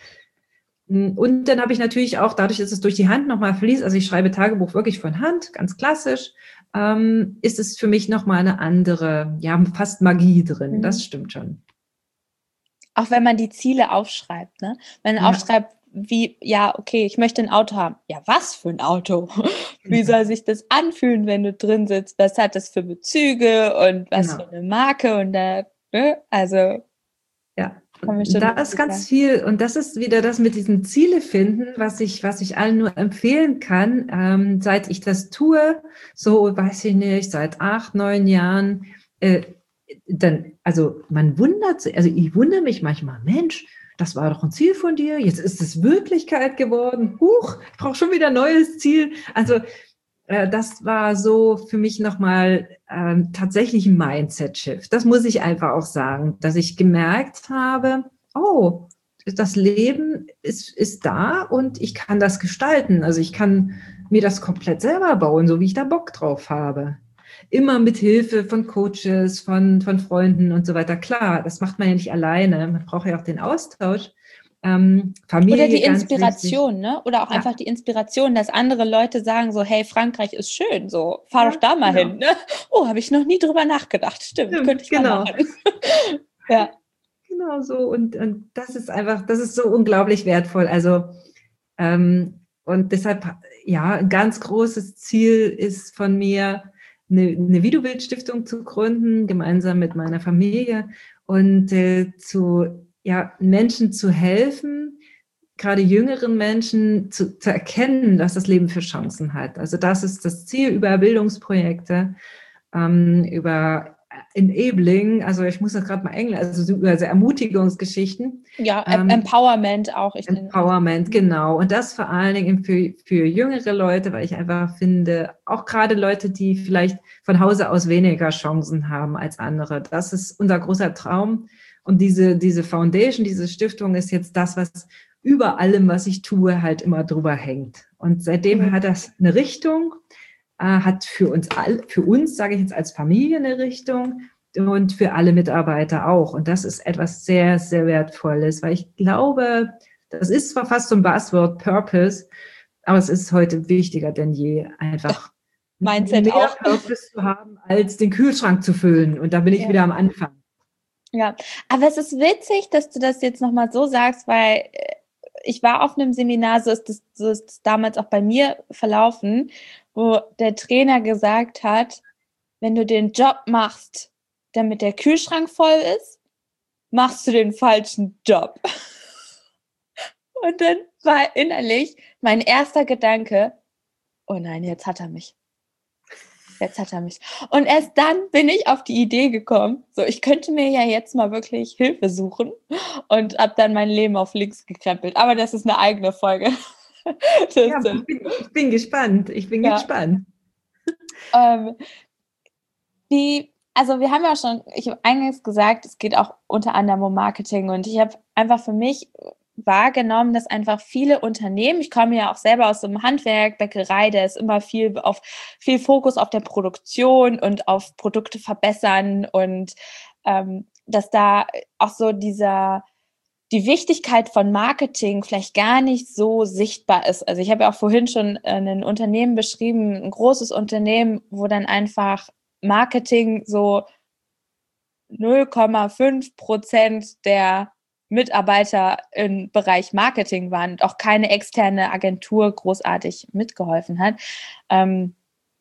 C: Und dann habe ich natürlich auch, dadurch, dass es durch die Hand nochmal fließt, also ich schreibe Tagebuch wirklich von Hand, ganz klassisch, ähm, ist es für mich nochmal eine andere, ja, fast Magie drin. Mhm. Das stimmt schon.
B: Auch wenn man die Ziele aufschreibt, ne? Wenn man ja. aufschreibt, wie, ja, okay, ich möchte ein Auto haben. Ja, was für ein Auto? Wie ja. soll sich das anfühlen, wenn du drin sitzt? Was hat das für Bezüge und was genau. für eine Marke? Und da, ne? Also,
C: ja. Da ist ganz viel, und das ist wieder das mit diesen Ziele finden, was ich, was ich allen nur empfehlen kann, ähm, seit ich das tue, so weiß ich nicht, seit acht, neun Jahren, äh, dann, also man wundert sich, also ich wundere mich manchmal, Mensch, das war doch ein Ziel von dir, jetzt ist es Wirklichkeit geworden, huch, ich brauche schon wieder ein neues Ziel. Also äh, das war so für mich nochmal ähm, tatsächlich ein Mindset-Shift. Das muss ich einfach auch sagen, dass ich gemerkt habe, oh, das Leben ist, ist da und ich kann das gestalten. Also ich kann mir das komplett selber bauen, so wie ich da Bock drauf habe. Immer mit Hilfe von Coaches, von, von Freunden und so weiter. Klar, das macht man ja nicht alleine. Man braucht ja auch den Austausch. Ähm, Familie,
B: oder die
C: ganz
B: Inspiration,
C: wichtig.
B: ne? Oder auch
C: Ja.
B: einfach die Inspiration, dass andere Leute sagen so, hey, Frankreich ist schön, so, fahr
C: Ja,
B: doch da mal
C: genau.
B: hin, ne? Oh, habe ich noch nie drüber nachgedacht. Stimmt,
C: Stimmt,
B: könnte ich
C: genau.
B: mal machen. Ja.
C: Genau so. Und, und das ist einfach, das ist so unglaublich wertvoll. Also, ähm, und deshalb, ja, ein ganz großes Ziel ist von mir, eine, eine Wie-du-willst-Stiftung zu gründen, gemeinsam mit meiner Familie und äh, zu, ja, Menschen zu helfen, gerade jüngeren Menschen zu, zu erkennen, dass das Leben für Chancen hat. Also das ist das Ziel über Bildungsprojekte, ähm, über Enabling, also ich muss das gerade mal Englisch, also über also Ermutigungsgeschichten.
B: Ja,
C: Ähm,
B: Empowerment auch. Ich
C: Empowerment, genau. Und das vor allen Dingen für, für jüngere Leute, weil ich einfach finde, auch gerade Leute, die vielleicht von Hause aus weniger Chancen haben als andere. Das ist unser großer Traum. Und diese, diese Foundation, diese Stiftung ist jetzt das, was über allem, was ich tue, halt immer drüber hängt. Und seitdem
B: Mhm.
C: hat das eine Richtung, äh, hat für uns all, für uns, sage ich jetzt als Familie, eine Richtung und für alle Mitarbeiter auch. Und das ist etwas sehr, sehr Wertvolles, weil ich glaube, das ist zwar fast so ein Buzzword, Purpose, aber es ist heute wichtiger denn je, einfach
B: Mindset
C: mehr
B: auch.
C: Purpose zu haben, als den Kühlschrank zu füllen. Und da bin ich
B: Ja.
C: wieder am Anfang.
B: Ja, aber es ist witzig, dass du das jetzt nochmal so sagst, weil ich war auf einem Seminar, so ist das, so ist das damals auch bei mir verlaufen, wo der Trainer gesagt hat, wenn du den Job machst, damit der Kühlschrank voll ist, machst du den falschen Job. Und dann war innerlich mein erster Gedanke, oh nein, jetzt hat er mich. Jetzt hat er mich. Und erst dann bin ich auf die Idee gekommen, so, ich könnte mir ja jetzt mal wirklich Hilfe suchen und habe dann mein Leben auf links gekrempelt. Aber das ist eine eigene Folge.
C: Ja, ich, bin, ich bin gespannt. Ich bin
B: ja.
C: gespannt.
B: Ähm, die, also wir haben ja schon, ich habe eingangs gesagt, es geht auch unter anderem um Marketing und ich habe einfach für mich wahrgenommen, dass einfach viele Unternehmen, ich komme ja auch selber aus dem Handwerk, Bäckerei, da ist immer viel auf viel Fokus auf der Produktion und auf Produkte verbessern und ähm, dass da auch so dieser die Wichtigkeit von Marketing vielleicht gar nicht so sichtbar ist. Also ich habe ja auch vorhin schon ein Unternehmen beschrieben, ein großes Unternehmen, wo dann einfach Marketing so null Komma fünf Prozent der Mitarbeiter im Bereich Marketing waren und auch keine externe Agentur großartig mitgeholfen hat. Ähm,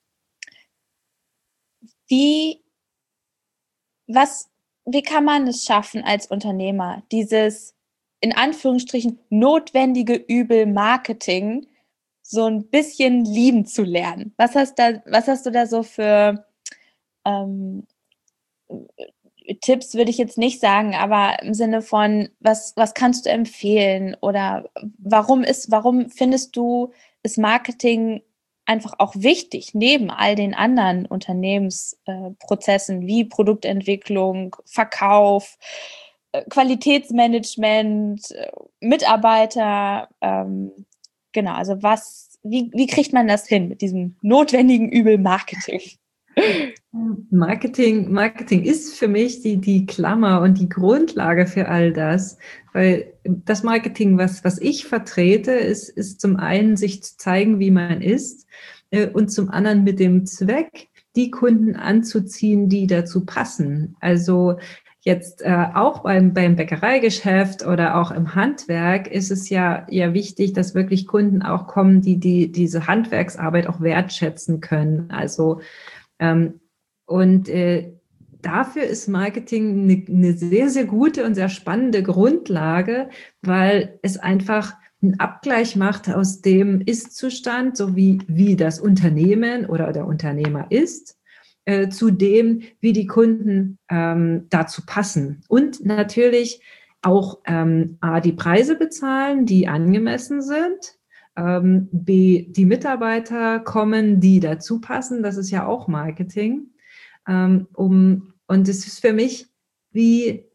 B: wie, was, wie kann man es schaffen als Unternehmer, dieses in Anführungsstrichen notwendige Übel Marketing so ein bisschen lieben zu lernen? Was hast da, was hast du da so für ähm, Tipps würde ich jetzt nicht sagen, aber im Sinne von, was, was kannst du empfehlen oder warum ist, warum findest du, ist Marketing einfach auch wichtig, neben all den anderen Unternehmensprozessen äh, wie Produktentwicklung, Verkauf, äh, Qualitätsmanagement, äh, Mitarbeiter, ähm, genau, also was, wie, wie kriegt man das hin mit diesem notwendigen Übel Marketing?
C: Marketing, Marketing ist für mich die, die Klammer und die Grundlage für all das, weil das Marketing, was, was ich vertrete, ist, ist zum einen, sich zu zeigen, wie man ist, äh, und zum anderen mit dem Zweck, die Kunden anzuziehen, die dazu passen. Also jetzt äh, auch beim, beim Bäckereigeschäft oder auch im Handwerk ist es ja, ja wichtig, dass wirklich Kunden auch kommen, die, die diese Handwerksarbeit auch wertschätzen können. Also ähm, und äh, dafür ist Marketing eine, eine sehr, sehr gute und sehr spannende Grundlage, weil es einfach einen Abgleich macht aus dem Ist-Zustand, so wie, wie das Unternehmen oder der Unternehmer ist äh, zu dem, wie die Kunden ähm, dazu passen. Und natürlich auch ähm, A, die Preise bezahlen, die angemessen sind. Ähm, B, die Mitarbeiter kommen, die dazu passen. Das ist ja auch Marketing. Ähm, um, und es ist für mich wie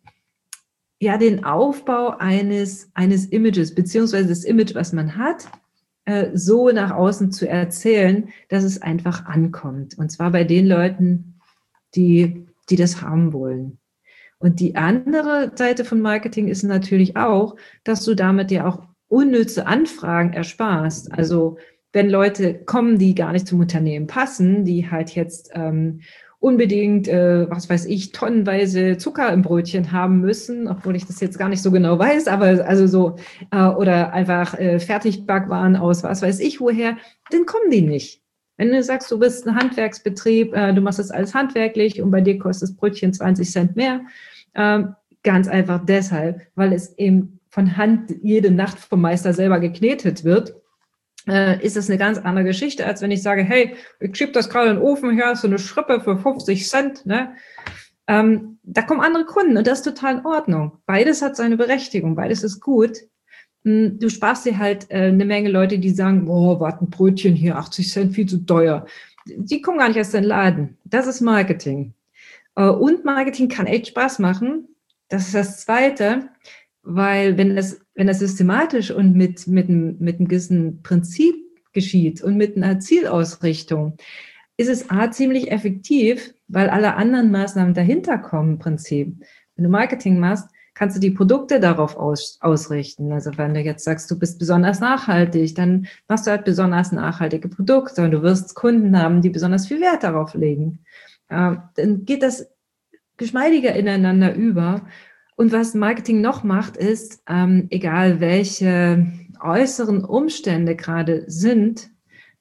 C: ja den Aufbau eines, eines Images, beziehungsweise das Image, was man hat, äh, so nach außen zu erzählen, dass es einfach ankommt. Und zwar bei den Leuten, die, die das haben wollen. Und die andere Seite von Marketing ist natürlich auch, dass du damit ja auch unnütze Anfragen ersparst. Also wenn Leute kommen, die gar nicht zum Unternehmen passen, die halt jetzt ähm, unbedingt, äh, was weiß ich, tonnenweise Zucker im Brötchen haben müssen, obwohl ich das jetzt gar nicht so genau weiß, aber also so, äh, oder einfach äh, Fertigbackwaren aus was weiß ich woher, dann kommen die nicht. Wenn du sagst, du bist ein Handwerksbetrieb, äh, du machst das alles handwerklich und bei dir kostet das Brötchen zwanzig Cent mehr, äh, ganz einfach deshalb, weil es eben von Hand jede Nacht vom Meister selber geknetet wird, äh, ist es eine ganz andere Geschichte, als wenn ich sage, hey, ich schiebe das gerade in den Ofen her, so eine Schrippe für fünfzig Cent, ne? Ähm, da kommen andere Kunden und das ist total in Ordnung. Beides hat seine Berechtigung, beides ist gut. Du sparst dir halt äh, eine Menge Leute, die sagen, boah, warte, ein Brötchen hier, achtzig Cent, viel zu teuer. Die kommen gar nicht erst in den Laden. Das ist Marketing. Äh, und Marketing kann echt Spaß machen. Das ist das Zweite, weil wenn das, wenn das systematisch und mit, mit, mit einem gewissen Prinzip geschieht und mit einer Zielausrichtung, ist es A, ziemlich effektiv, weil alle anderen Maßnahmen dahinter kommen im Prinzip. Wenn du Marketing machst, kannst du die Produkte darauf aus, ausrichten. Also wenn du jetzt sagst, du bist besonders nachhaltig, dann machst du halt besonders nachhaltige Produkte und du wirst Kunden haben, die besonders viel Wert darauf legen. Äh, dann geht das geschmeidiger ineinander über. Und was Marketing noch macht, ist, ähm, egal welche äußeren Umstände gerade sind,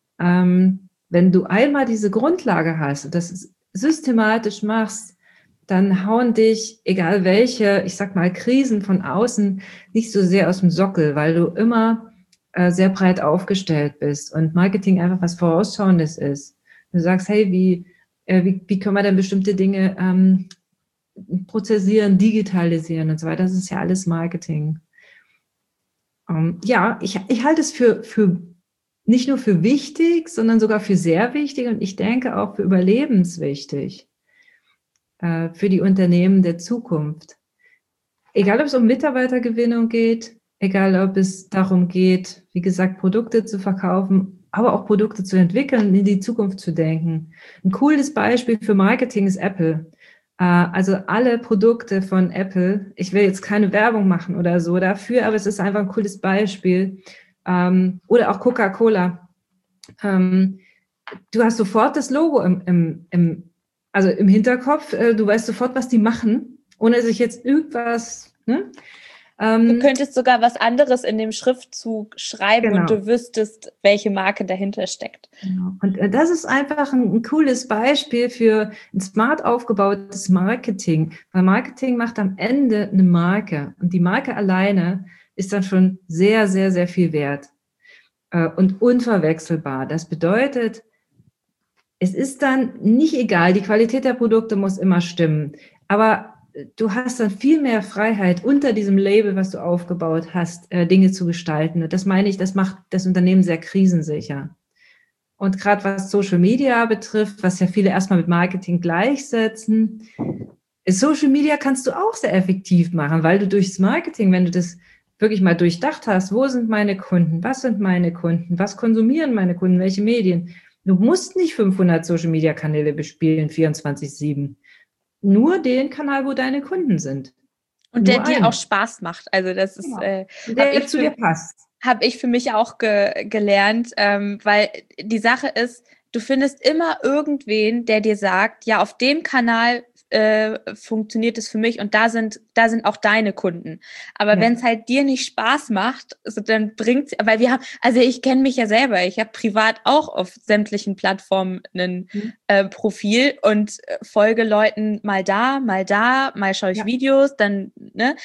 C: ähm, wenn du einmal diese Grundlage hast und das systematisch machst, dann hauen dich, egal welche, ich sag mal, Krisen von außen, nicht so sehr aus dem Sockel, weil du immer äh, sehr breit aufgestellt bist und Marketing einfach was Vorausschauendes ist. Du sagst, hey, wie, äh, wie, wie können wir denn bestimmte Dinge ähm, prozessieren, digitalisieren und so weiter. Das ist ja alles Marketing. Ähm, ja, ich, ich halte es für, für nicht nur für wichtig, sondern sogar für sehr wichtig und ich denke auch für überlebenswichtig äh, für die Unternehmen der Zukunft. Egal, ob es um Mitarbeitergewinnung geht, egal, ob es darum geht, wie gesagt, Produkte zu verkaufen, aber auch Produkte zu entwickeln, in die Zukunft zu denken. Ein cooles Beispiel für Marketing ist Apple. Also alle Produkte von Apple, ich will jetzt keine Werbung machen oder so dafür, aber es ist einfach ein cooles Beispiel. Oder auch Coca-Cola. Du hast sofort das Logo im, im, im, also im Hinterkopf, du weißt sofort, was die machen, ohne sich jetzt irgendwas... Ne?
B: Du könntest sogar was anderes in dem Schriftzug schreiben genau. Und du wüsstest, welche Marke dahinter steckt.
C: Genau. Und das ist einfach ein, ein cooles Beispiel für ein smart aufgebautes Marketing. Weil Marketing macht am Ende eine Marke. Und die Marke alleine ist dann schon sehr, sehr, sehr viel wert. Und unverwechselbar. Das bedeutet, es ist dann nicht egal, die Qualität der Produkte muss immer stimmen. Aber du hast dann viel mehr Freiheit unter diesem Label, was du aufgebaut hast, äh, Dinge zu gestalten. Und das meine ich, das macht das Unternehmen sehr krisensicher. Und gerade was Social Media betrifft, was ja viele erstmal mit Marketing gleichsetzen, Social Media kannst du auch sehr effektiv machen, weil du durchs Marketing, wenn du das wirklich mal durchdacht hast, wo sind meine Kunden, was sind meine Kunden, was konsumieren meine Kunden, welche Medien. Du musst nicht fünfhundert Social Media Kanäle bespielen, vierundzwanzig sieben. Nur den Kanal, wo deine Kunden sind.
B: Und
C: Nur
B: der dir
C: einen.
B: auch Spaß macht. Also das ist,
C: Genau.
B: äh,
C: der ich zu für, dir passt.
B: Habe ich für mich auch ge- gelernt, ähm, weil die Sache ist, du findest immer irgendwen, der dir sagt, ja, auf dem Kanal äh, funktioniert es für mich und da sind da sind auch deine Kunden. Aber ja. Wenn es halt dir nicht Spaß macht, also dann bringt's, weil wir haben, also ich kenne mich ja selber, ich habe privat auch auf sämtlichen Plattformen ein mhm. äh, Profil und folge Leuten mal da, mal da, mal schaue ich ja. Videos, dann, ne?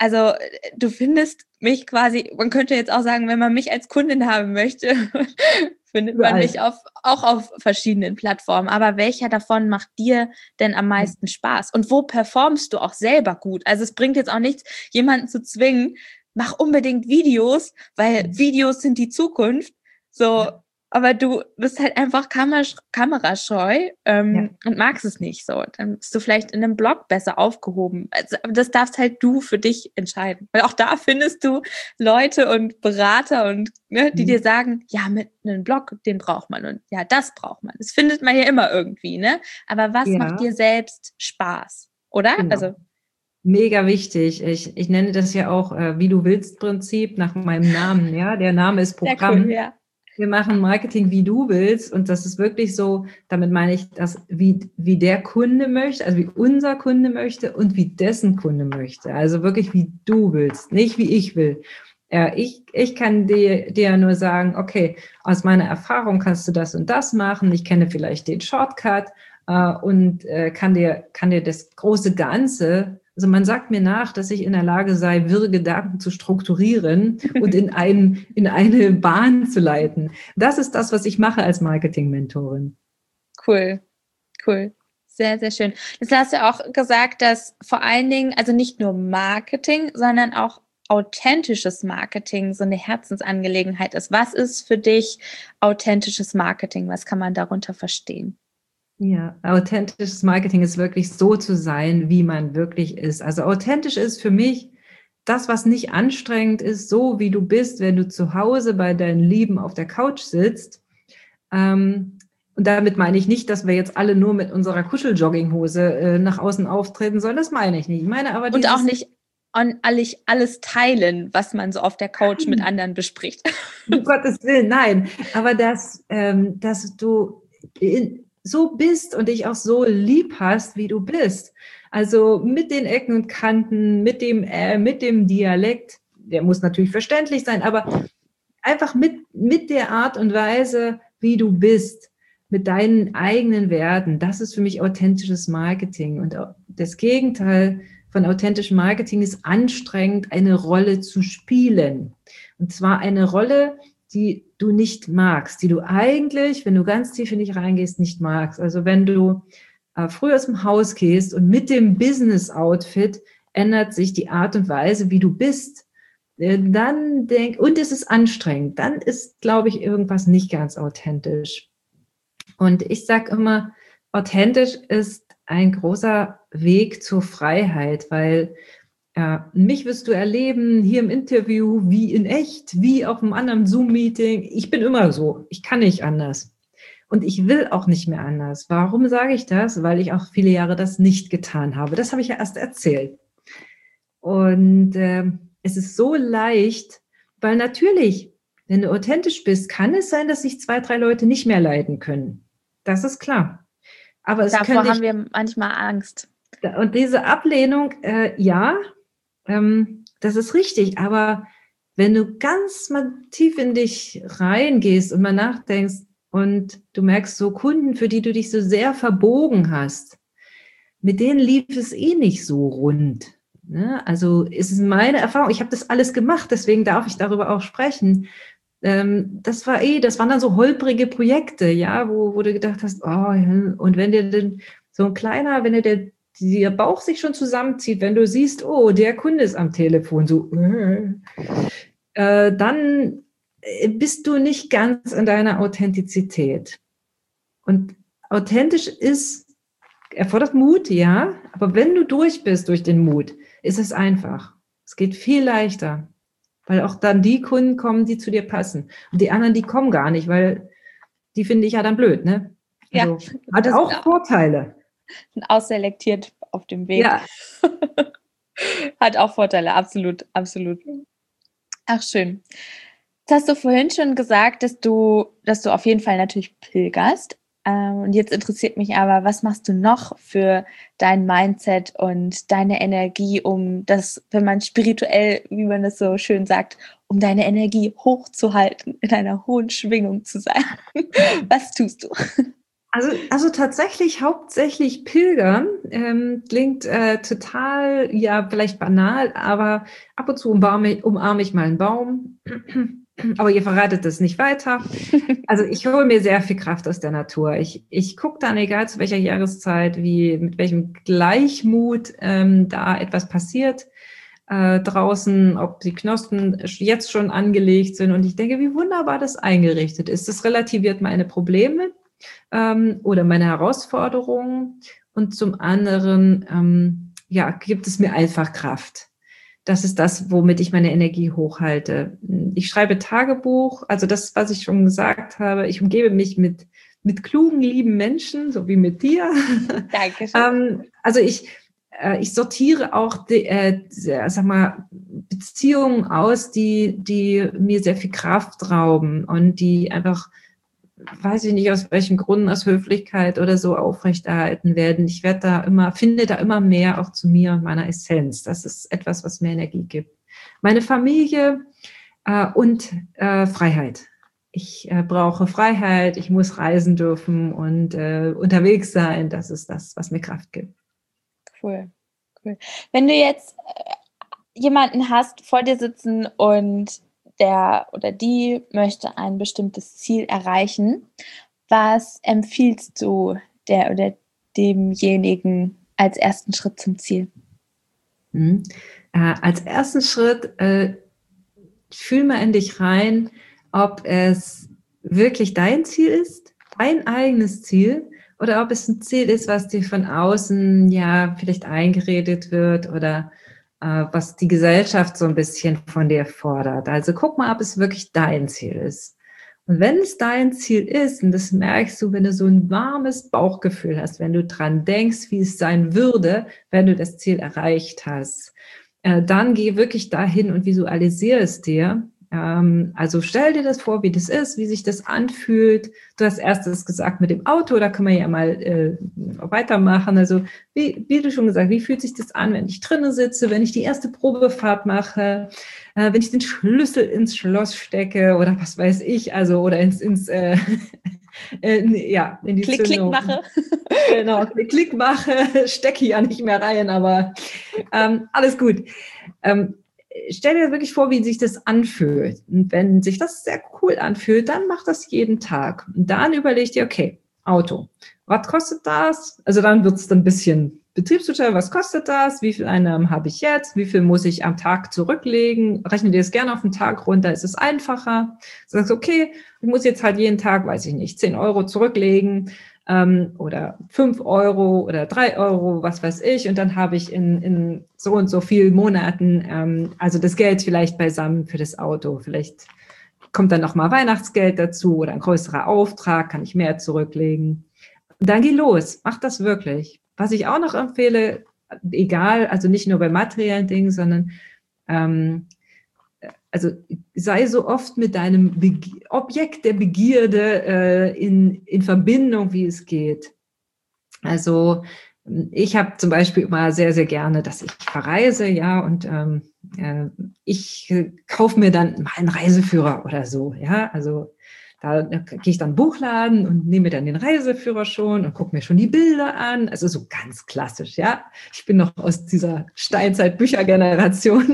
B: also du findest mich quasi, man könnte jetzt auch sagen, wenn man mich als Kundin haben möchte, findet man mich auf, auch auf verschiedenen Plattformen. Aber welcher davon macht dir denn am meisten Spaß? Und wo performst du auch selber gut? Also es bringt jetzt auch nichts, jemanden zu zwingen, mach unbedingt Videos, weil Videos sind die Zukunft. So, aber du bist halt einfach kamer- kamerascheu ähm, ja. und magst es nicht so. Dann bist du vielleicht in einem Blog besser aufgehoben. Also, das darfst halt du für dich entscheiden. Weil auch da findest du Leute und Berater und ne, die mhm. dir sagen, ja, mit einem Blog, den braucht man und ja, das braucht man. Das findet man ja immer irgendwie, ne? Aber was ja. macht dir selbst Spaß, oder?
C: Genau.
B: Also
C: mega wichtig. Ich, ich nenne das ja auch äh, wie du willst Prinzip nach meinem Namen. Ja, der Name ist Programm.
B: Sehr cool, ja.
C: Wir machen Marketing, wie du willst. Und das ist wirklich so, damit meine ich, dass wie, wie der Kunde möchte, also wie unser Kunde möchte und wie dessen Kunde möchte. Also wirklich, wie du willst, nicht wie ich will. Ja, ich, ich kann dir, dir nur sagen, okay, aus meiner Erfahrung kannst du das und das machen. Ich kenne vielleicht den Shortcut äh, und äh, kann dir, kann dir das große Ganze. Also man sagt mir nach, dass ich in der Lage sei, wirre Gedanken zu strukturieren und in, ein, in eine Bahn zu leiten. Das ist das, was ich mache als Marketing-Mentorin.
B: Cool, cool. Sehr, sehr schön. Jetzt hast du auch gesagt, dass vor allen Dingen, also nicht nur Marketing, sondern auch authentisches Marketing so eine Herzensangelegenheit ist. Was ist für dich authentisches Marketing? Was kann man darunter verstehen?
C: Ja, authentisches Marketing ist wirklich so zu sein, wie man wirklich ist. Also authentisch ist für mich das, was nicht anstrengend ist, so wie du bist, wenn du zu Hause bei deinen Lieben auf der Couch sitzt. Ähm, und damit meine ich nicht, dass wir jetzt alle nur mit unserer Kuscheljogginghose äh, nach außen auftreten sollen. Das meine ich nicht. Ich meine aber
B: und auch nicht an alles, alles teilen, was man so auf der Couch mit anderen bespricht.
C: Um Gottes Willen, nein. Aber dass, ähm, dass du in, so bist und dich auch so lieb hast, wie du bist. Also mit den Ecken und Kanten, mit dem, äh, mit dem Dialekt, der muss natürlich verständlich sein, aber einfach mit, mit der Art und Weise, wie du bist, mit deinen eigenen Werten, das ist für mich authentisches Marketing. Und das Gegenteil von authentischem Marketing ist anstrengend, eine Rolle zu spielen. Und zwar eine Rolle, die du nicht magst, die du eigentlich, wenn du ganz tief in dich reingehst, nicht magst. Also wenn du äh, früh aus dem Haus gehst und mit dem Business-Outfit ändert sich die Art und Weise, wie du bist, äh, dann denk, und es ist anstrengend, dann ist, glaube ich, irgendwas nicht ganz authentisch. Und ich sage immer, authentisch ist ein großer Weg zur Freiheit, weil ja, mich wirst du erleben, hier im Interview, wie in echt, wie auf einem anderen Zoom-Meeting. Ich bin immer so. Ich kann nicht anders. Und ich will auch nicht mehr anders. Warum sage ich das? Weil ich auch viele Jahre das nicht getan habe. Das habe ich ja erst erzählt. Und äh, es ist so leicht, weil natürlich, wenn du authentisch bist, kann es sein, dass sich zwei, drei Leute nicht mehr leiden können. Das ist klar. Aber es
B: Davor haben wir manchmal Angst.
C: Und diese Ablehnung, äh, ja, ähm, das ist richtig. Aber wenn du ganz mal tief in dich reingehst und mal nachdenkst und du merkst so Kunden, für die du dich so sehr verbogen hast, mit denen lief es eh nicht so rund. Ne? Also es ist meine Erfahrung. Ich habe das alles gemacht, deswegen darf ich darüber auch sprechen. Ähm, das war eh, das waren dann so holprige Projekte, ja, wo, wo du gedacht hast, oh, ja. Und wenn dir denn so ein kleiner, wenn dir der, der Bauch sich schon zusammenzieht, wenn du siehst, oh, der Kunde ist am Telefon, so, äh, äh, dann bist du nicht ganz in deiner Authentizität. Und authentisch ist, erfordert Mut, ja, aber wenn du durch bist durch den Mut, ist es einfach. Es geht viel leichter. Weil auch dann die Kunden kommen, die zu dir passen. Und die anderen, die kommen gar nicht, weil die finde ich ja dann blöd, ne? Also, ja, hat auch auch Vorteile.
B: Ausselektiert auf dem Weg.
C: Ja.
B: Hat auch Vorteile, absolut, absolut. Ach, schön. Jetzt hast du vorhin schon gesagt, dass du, dass du auf jeden Fall natürlich pilgerst. Und jetzt interessiert mich aber, was machst du noch für dein Mindset und deine Energie, um das, wenn man spirituell, wie man das so schön sagt, um deine Energie hochzuhalten, in einer hohen Schwingung zu sein? Was tust du?
C: Also, also tatsächlich hauptsächlich Pilgern. Ähm, klingt äh, total, ja, vielleicht banal, aber ab und zu umarme, umarme ich mal einen Baum. Aber ihr verratet das nicht weiter. Also ich hole mir sehr viel Kraft aus der Natur. Ich, ich gucke dann, egal zu welcher Jahreszeit, wie mit welchem Gleichmut ähm, da etwas passiert äh, draußen, ob die Knospen jetzt schon angelegt sind. Und ich denke, wie wunderbar das eingerichtet ist. Das relativiert meine Probleme ähm, oder meine Herausforderungen. Und zum anderen ähm, ja, gibt es mir einfach Kraft. Das ist das, womit ich meine Energie hochhalte. Ich schreibe Tagebuch, also das, was ich schon gesagt habe. Ich umgebe mich mit, mit klugen, lieben Menschen, so wie mit dir.
B: Dankeschön.
C: ähm, also ich, äh, ich sortiere auch die, äh, sag mal, Beziehungen aus, die, die mir sehr viel Kraft rauben und die einfach, weiß ich nicht, aus welchen Gründen, aus Höflichkeit oder so aufrechterhalten werden. Ich werde da immer, finde da immer mehr auch zu mir und meiner Essenz. Das ist etwas, was mir Energie gibt. Meine Familie äh, und äh, Freiheit. Ich äh, brauche Freiheit, ich muss reisen dürfen und äh, unterwegs sein. Das ist das, was mir Kraft gibt.
B: Cool, cool. Wenn du jetzt äh, jemanden hast vor dir sitzen und der oder die möchte ein bestimmtes Ziel erreichen, was empfiehlst du der oder demjenigen als ersten Schritt zum Ziel?
C: Mhm. Äh, als ersten Schritt äh, fühl mal in dich rein, ob es wirklich dein Ziel ist, dein eigenes Ziel, oder ob es ein Ziel ist, was dir von außen ja vielleicht eingeredet wird oder was die Gesellschaft so ein bisschen von dir fordert. Also guck mal, ob es wirklich dein Ziel ist. Und wenn es dein Ziel ist, und das merkst du, wenn du so ein warmes Bauchgefühl hast, wenn du dran denkst, wie es sein würde, wenn du das Ziel erreicht hast, äh, dann geh wirklich dahin und visualisiere es dir. Ähm, also stell dir das vor, wie das ist, wie sich das anfühlt. Du hast erstes gesagt mit dem Auto, da können wir ja mal äh, weitermachen. Also wie, wie du schon gesagt, wie fühlt sich das an, wenn ich drinnen sitze, wenn ich die erste Probefahrt mache, äh, wenn ich den Schlüssel ins Schloss stecke oder was weiß ich, also oder ins, ins äh, äh, ja, in die
B: Klick,
C: Zündung.
B: Klick mache.
C: Genau, Klick, Klick mache, stecke ja nicht mehr rein, aber ähm, alles gut. Ähm, Stell dir wirklich vor, wie sich das anfühlt. Und wenn sich das sehr cool anfühlt, dann mach das jeden Tag. Und dann überleg dir, okay, Auto, was kostet das? Also dann wird es dann ein bisschen betriebswirtschaftlich, was kostet das? Wie viel Einnahmen habe ich jetzt? Wie viel muss ich am Tag zurücklegen? Rechne dir das gerne auf den Tag runter, ist es einfacher. Du sagst, okay, ich muss jetzt halt jeden Tag, weiß ich nicht, zehn Euro zurücklegen. Ähm, oder fünf Euro oder drei Euro, was weiß ich. Und dann habe ich in, in so und so vielen Monaten ähm, also das Geld vielleicht beisammen für das Auto. Vielleicht kommt dann nochmal Weihnachtsgeld dazu oder ein größerer Auftrag, kann ich mehr zurücklegen. Und dann geh los, mach das wirklich. Was ich auch noch empfehle, egal, also nicht nur bei materiellen Dingen, sondern ähm, also sei so oft mit deinem Beg- Objekt der Begierde äh, in, in Verbindung, wie es geht. Also ich habe zum Beispiel immer sehr, sehr gerne, dass ich verreise, ja, und ähm, äh, ich äh, kaufe mir dann mal einen Reiseführer oder so, ja, also da, da gehe ich dann in den Buchladen und nehme mir dann den Reiseführer schon und gucke mir schon die Bilder an, also so ganz klassisch, ja. Ich bin noch aus dieser Steinzeit-Büchergeneration.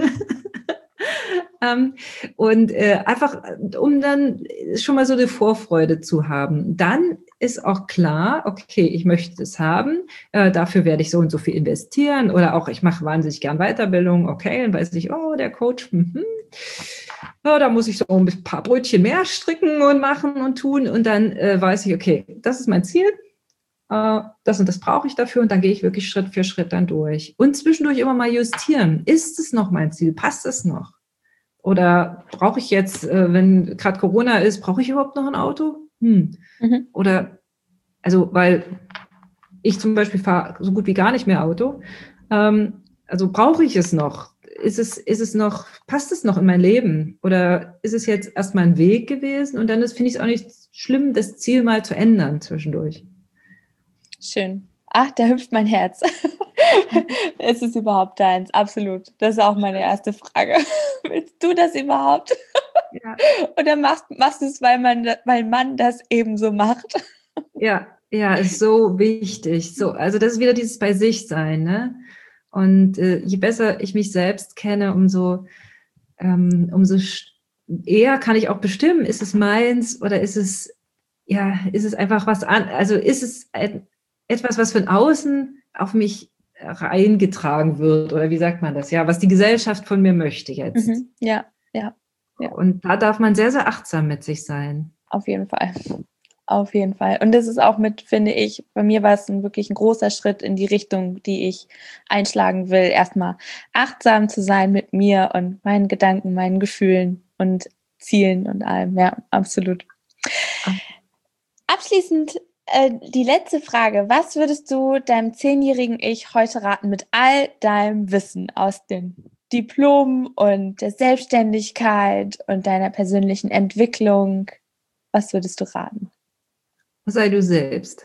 C: Ähm, und äh, einfach, um dann schon mal so eine Vorfreude zu haben. Dann ist auch klar, okay, ich möchte es haben, äh, dafür werde ich so und so viel investieren oder auch, ich mache wahnsinnig gern Weiterbildung, okay, dann weiß ich, oh, der Coach, mhm. Ja, da muss ich so ein paar Brötchen mehr stricken und machen und tun und dann äh, weiß ich, okay, das ist mein Ziel, äh, das und das brauche ich dafür und dann gehe ich wirklich Schritt für Schritt dann durch. Und zwischendurch immer mal justieren, ist es noch mein Ziel, passt es noch? Oder brauche ich jetzt, äh, wenn gerade Corona ist, brauche ich überhaupt noch ein Auto? Hm. Mhm. Oder, also, weil ich zum Beispiel fahre so gut wie gar nicht mehr Auto. Ähm, also brauche ich es noch? Ist es, ist es noch, passt es noch in mein Leben? Oder ist es jetzt erstmal ein Weg gewesen? Und dann finde ich es auch nicht schlimm, das Ziel mal zu ändern zwischendurch.
B: Schön. Ach, da hüpft mein Herz. Ist es überhaupt deins? Absolut. Das ist auch meine erste Frage. Willst du das überhaupt? Ja. Oder machst, machst du es, weil man, weil man das eben so macht?
C: Ja, Ja, ist so wichtig. So, also das ist wieder dieses bei sich sein, ne? Und äh, je besser ich mich selbst kenne, umso, ähm, umso eher kann ich auch bestimmen, ist es meins oder ist es, ja, ist es einfach was an, also ist es ein, etwas, was von außen auf mich reingetragen wird oder wie sagt man das? Ja, was die Gesellschaft von mir möchte jetzt.
B: Mhm. Ja, ja, ja.
C: Und da darf man sehr, sehr achtsam mit sich sein.
B: Auf jeden Fall. Auf jeden Fall. Und das ist auch mit, finde ich, bei mir war es ein, wirklich ein großer Schritt in die Richtung, die ich einschlagen will. Erstmal achtsam zu sein mit mir und meinen Gedanken, meinen Gefühlen und Zielen und allem. Ja, absolut. Abschließend äh, die letzte Frage. Was würdest du deinem zehnjährigen Ich heute raten mit all deinem Wissen aus den Diplomen und der Selbstständigkeit und deiner persönlichen Entwicklung? Was würdest du raten?
C: Sei du selbst.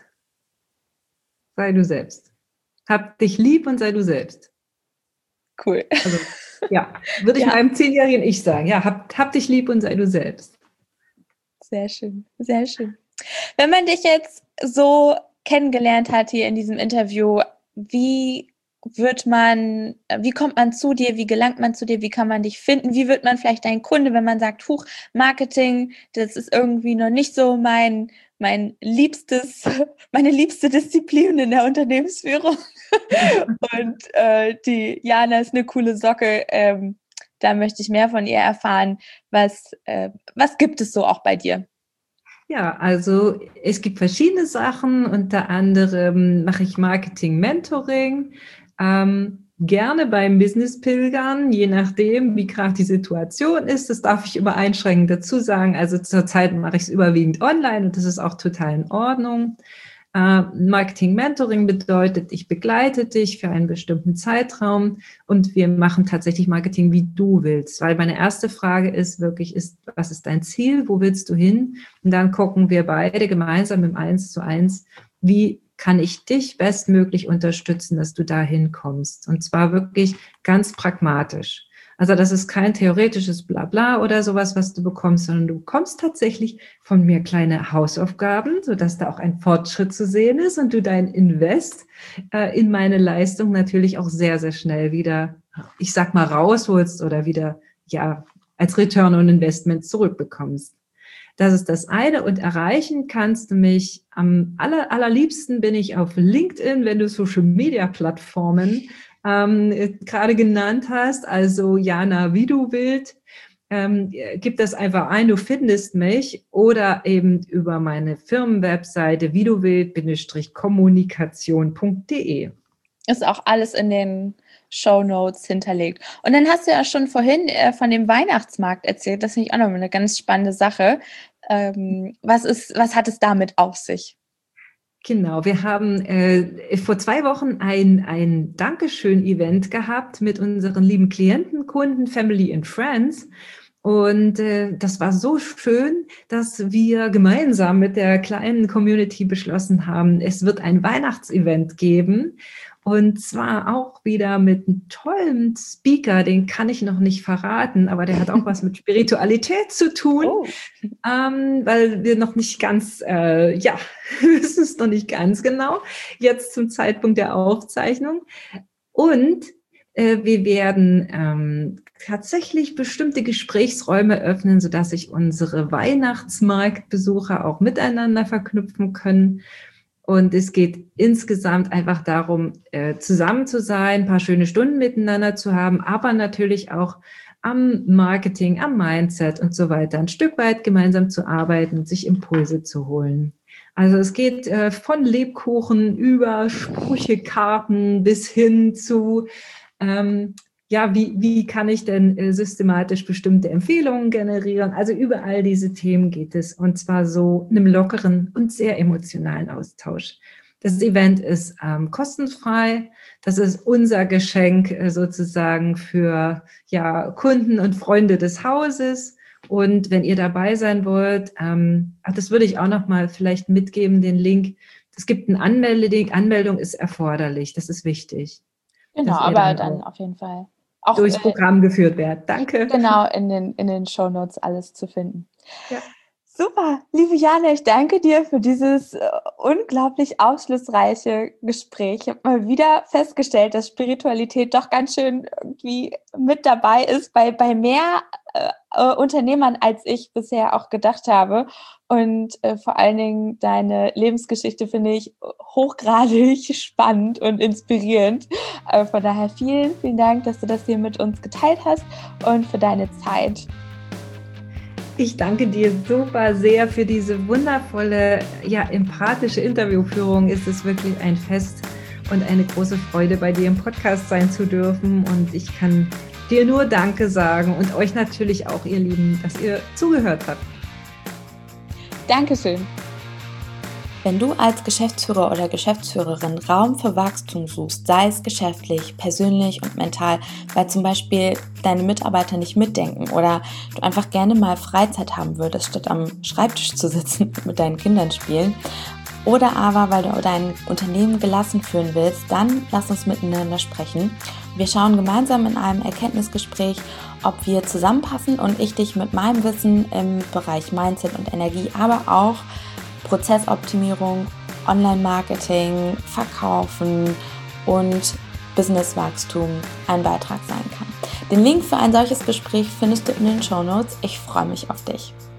C: Sei du selbst. Hab dich lieb und sei du selbst.
B: Cool.
C: Also, ja, würde ich
B: Ja.
C: meinem zehnjährigen Ich sagen. Ja, hab, hab dich lieb und sei du selbst.
B: Sehr schön, sehr schön. Wenn man dich jetzt so kennengelernt hat hier in diesem Interview, wie wird man, wie kommt man zu dir, wie gelangt man zu dir, wie kann man dich finden, wie wird man vielleicht dein Kunde, wenn man sagt, huch, Marketing, das ist irgendwie noch nicht so mein, mein liebstes, meine liebste Disziplin in der Unternehmensführung und äh, die Jana ist eine coole Socke, ähm, da möchte ich mehr von ihr erfahren. Was, äh, was gibt es so auch bei dir?
C: Ja, also es gibt verschiedene Sachen. Unter anderem mache ich Marketing-Mentoring. Ähm, gerne beim Business-Pilgern, je nachdem, wie gerade die Situation ist. Das darf ich immer einschränkend dazu sagen. Also zurzeit mache ich es überwiegend online und das ist auch total in Ordnung. Uh, Marketing-Mentoring bedeutet, ich begleite dich für einen bestimmten Zeitraum und wir machen tatsächlich Marketing, wie du willst. Weil meine erste Frage ist wirklich, ist, was ist dein Ziel? Wo willst du hin? Und dann gucken wir beide gemeinsam im Eins zu Eins, wie kann ich dich bestmöglich unterstützen, dass du dahin kommst? Und zwar wirklich ganz pragmatisch. Also das ist kein theoretisches Blabla oder sowas, was du bekommst, sondern du bekommst tatsächlich von mir kleine Hausaufgaben, sodass da auch ein Fortschritt zu sehen ist und du dein Invest äh, in meine Leistung natürlich auch sehr, sehr schnell wieder, ich sag mal, rausholst oder wieder ja als Return on Investment zurückbekommst. Das ist das eine und erreichen kannst du mich am aller, allerliebsten bin ich auf LinkedIn, wenn du Social-Media-Plattformen ähm, gerade genannt hast, also Jana Widuwild, ähm, gib das einfach ein, du findest mich oder eben über meine Firmenwebseite widuwild kommunikation punkt de.
B: Ist auch alles in den Shownotes hinterlegt. Und dann hast du ja schon vorhin äh, von dem Weihnachtsmarkt erzählt, das finde ich auch noch eine ganz spannende Sache. Ähm, was ist, was hat es damit auf sich?
C: Genau, wir haben äh, vor zwei Wochen ein, ein Dankeschön-Event gehabt mit unseren lieben Klienten, Kunden, Family and Friends. Und äh, das war so schön, dass wir gemeinsam mit der kleinen Community beschlossen haben, es wird ein Weihnachtsevent geben. Und zwar auch wieder mit einem tollen Speaker, den kann ich noch nicht verraten, aber der hat auch was mit Spiritualität zu tun, oh. ähm, weil wir noch nicht ganz, äh, ja, es ist noch nicht ganz genau, jetzt zum Zeitpunkt der Aufzeichnung. Und äh, wir werden ähm, tatsächlich bestimmte Gesprächsräume öffnen, sodass sich unsere Weihnachtsmarktbesucher auch miteinander verknüpfen können. Und es geht insgesamt einfach darum, äh, zusammen zu sein, ein paar schöne Stunden miteinander zu haben, aber natürlich auch am Marketing, am Mindset und so weiter ein Stück weit gemeinsam zu arbeiten und sich Impulse zu holen. Also es geht äh, von Lebkuchen über Sprüchekarten bis hin zu ähm, ja, wie, wie kann ich denn äh, systematisch bestimmte Empfehlungen generieren? Also über all diese Themen geht es und zwar so einem lockeren und sehr emotionalen Austausch. Das Event ist ähm, kostenfrei. Das ist unser Geschenk äh, sozusagen für ja, Kunden und Freunde des Hauses. Und wenn ihr dabei sein wollt, ähm, ach, das würde ich auch noch mal vielleicht mitgeben, den Link. Es gibt einen Anmeldung. Anmeldung ist erforderlich. Das ist wichtig.
B: Genau, aber dann, dann auf jeden Fall
C: auch durchs Programm äh, geführt wird. Danke.
B: Genau, in den, in den Shownotes alles zu finden.
C: Ja.
B: Super, liebe Jana, ich danke dir für dieses äh, unglaublich aufschlussreiche Gespräch. Ich habe mal wieder festgestellt, dass Spiritualität doch ganz schön irgendwie mit dabei ist bei, bei mehr äh, äh, Unternehmern, als ich bisher auch gedacht habe. Und äh, vor allen Dingen deine Lebensgeschichte finde ich hochgradig spannend und inspirierend. Äh, von daher vielen, vielen Dank, dass du das hier mit uns geteilt hast und für deine Zeit.
C: Ich danke dir super sehr für diese wundervolle, ja, empathische Interviewführung. Es ist wirklich ein Fest und eine große Freude, bei dir im Podcast sein zu dürfen. Und ich kann dir nur Danke sagen und euch natürlich auch, ihr Lieben, dass ihr zugehört habt.
B: Dankeschön.
A: Wenn du als Geschäftsführer oder Geschäftsführerin Raum für Wachstum suchst, sei es geschäftlich, persönlich und mental, weil zum Beispiel deine Mitarbeiter nicht mitdenken oder du einfach gerne mal Freizeit haben würdest, statt am Schreibtisch zu sitzen und mit deinen Kindern spielen, oder aber weil du dein Unternehmen gelassen führen willst, dann lass uns miteinander sprechen. Wir schauen gemeinsam in einem Erkenntnisgespräch, ob wir zusammenpassen und ich dich mit meinem Wissen im Bereich Mindset und Energie, aber auch Prozessoptimierung, Online-Marketing, Verkaufen und Businesswachstum ein Beitrag sein kann. Den Link für ein solches Gespräch findest du in den Shownotes. Ich freue mich auf dich.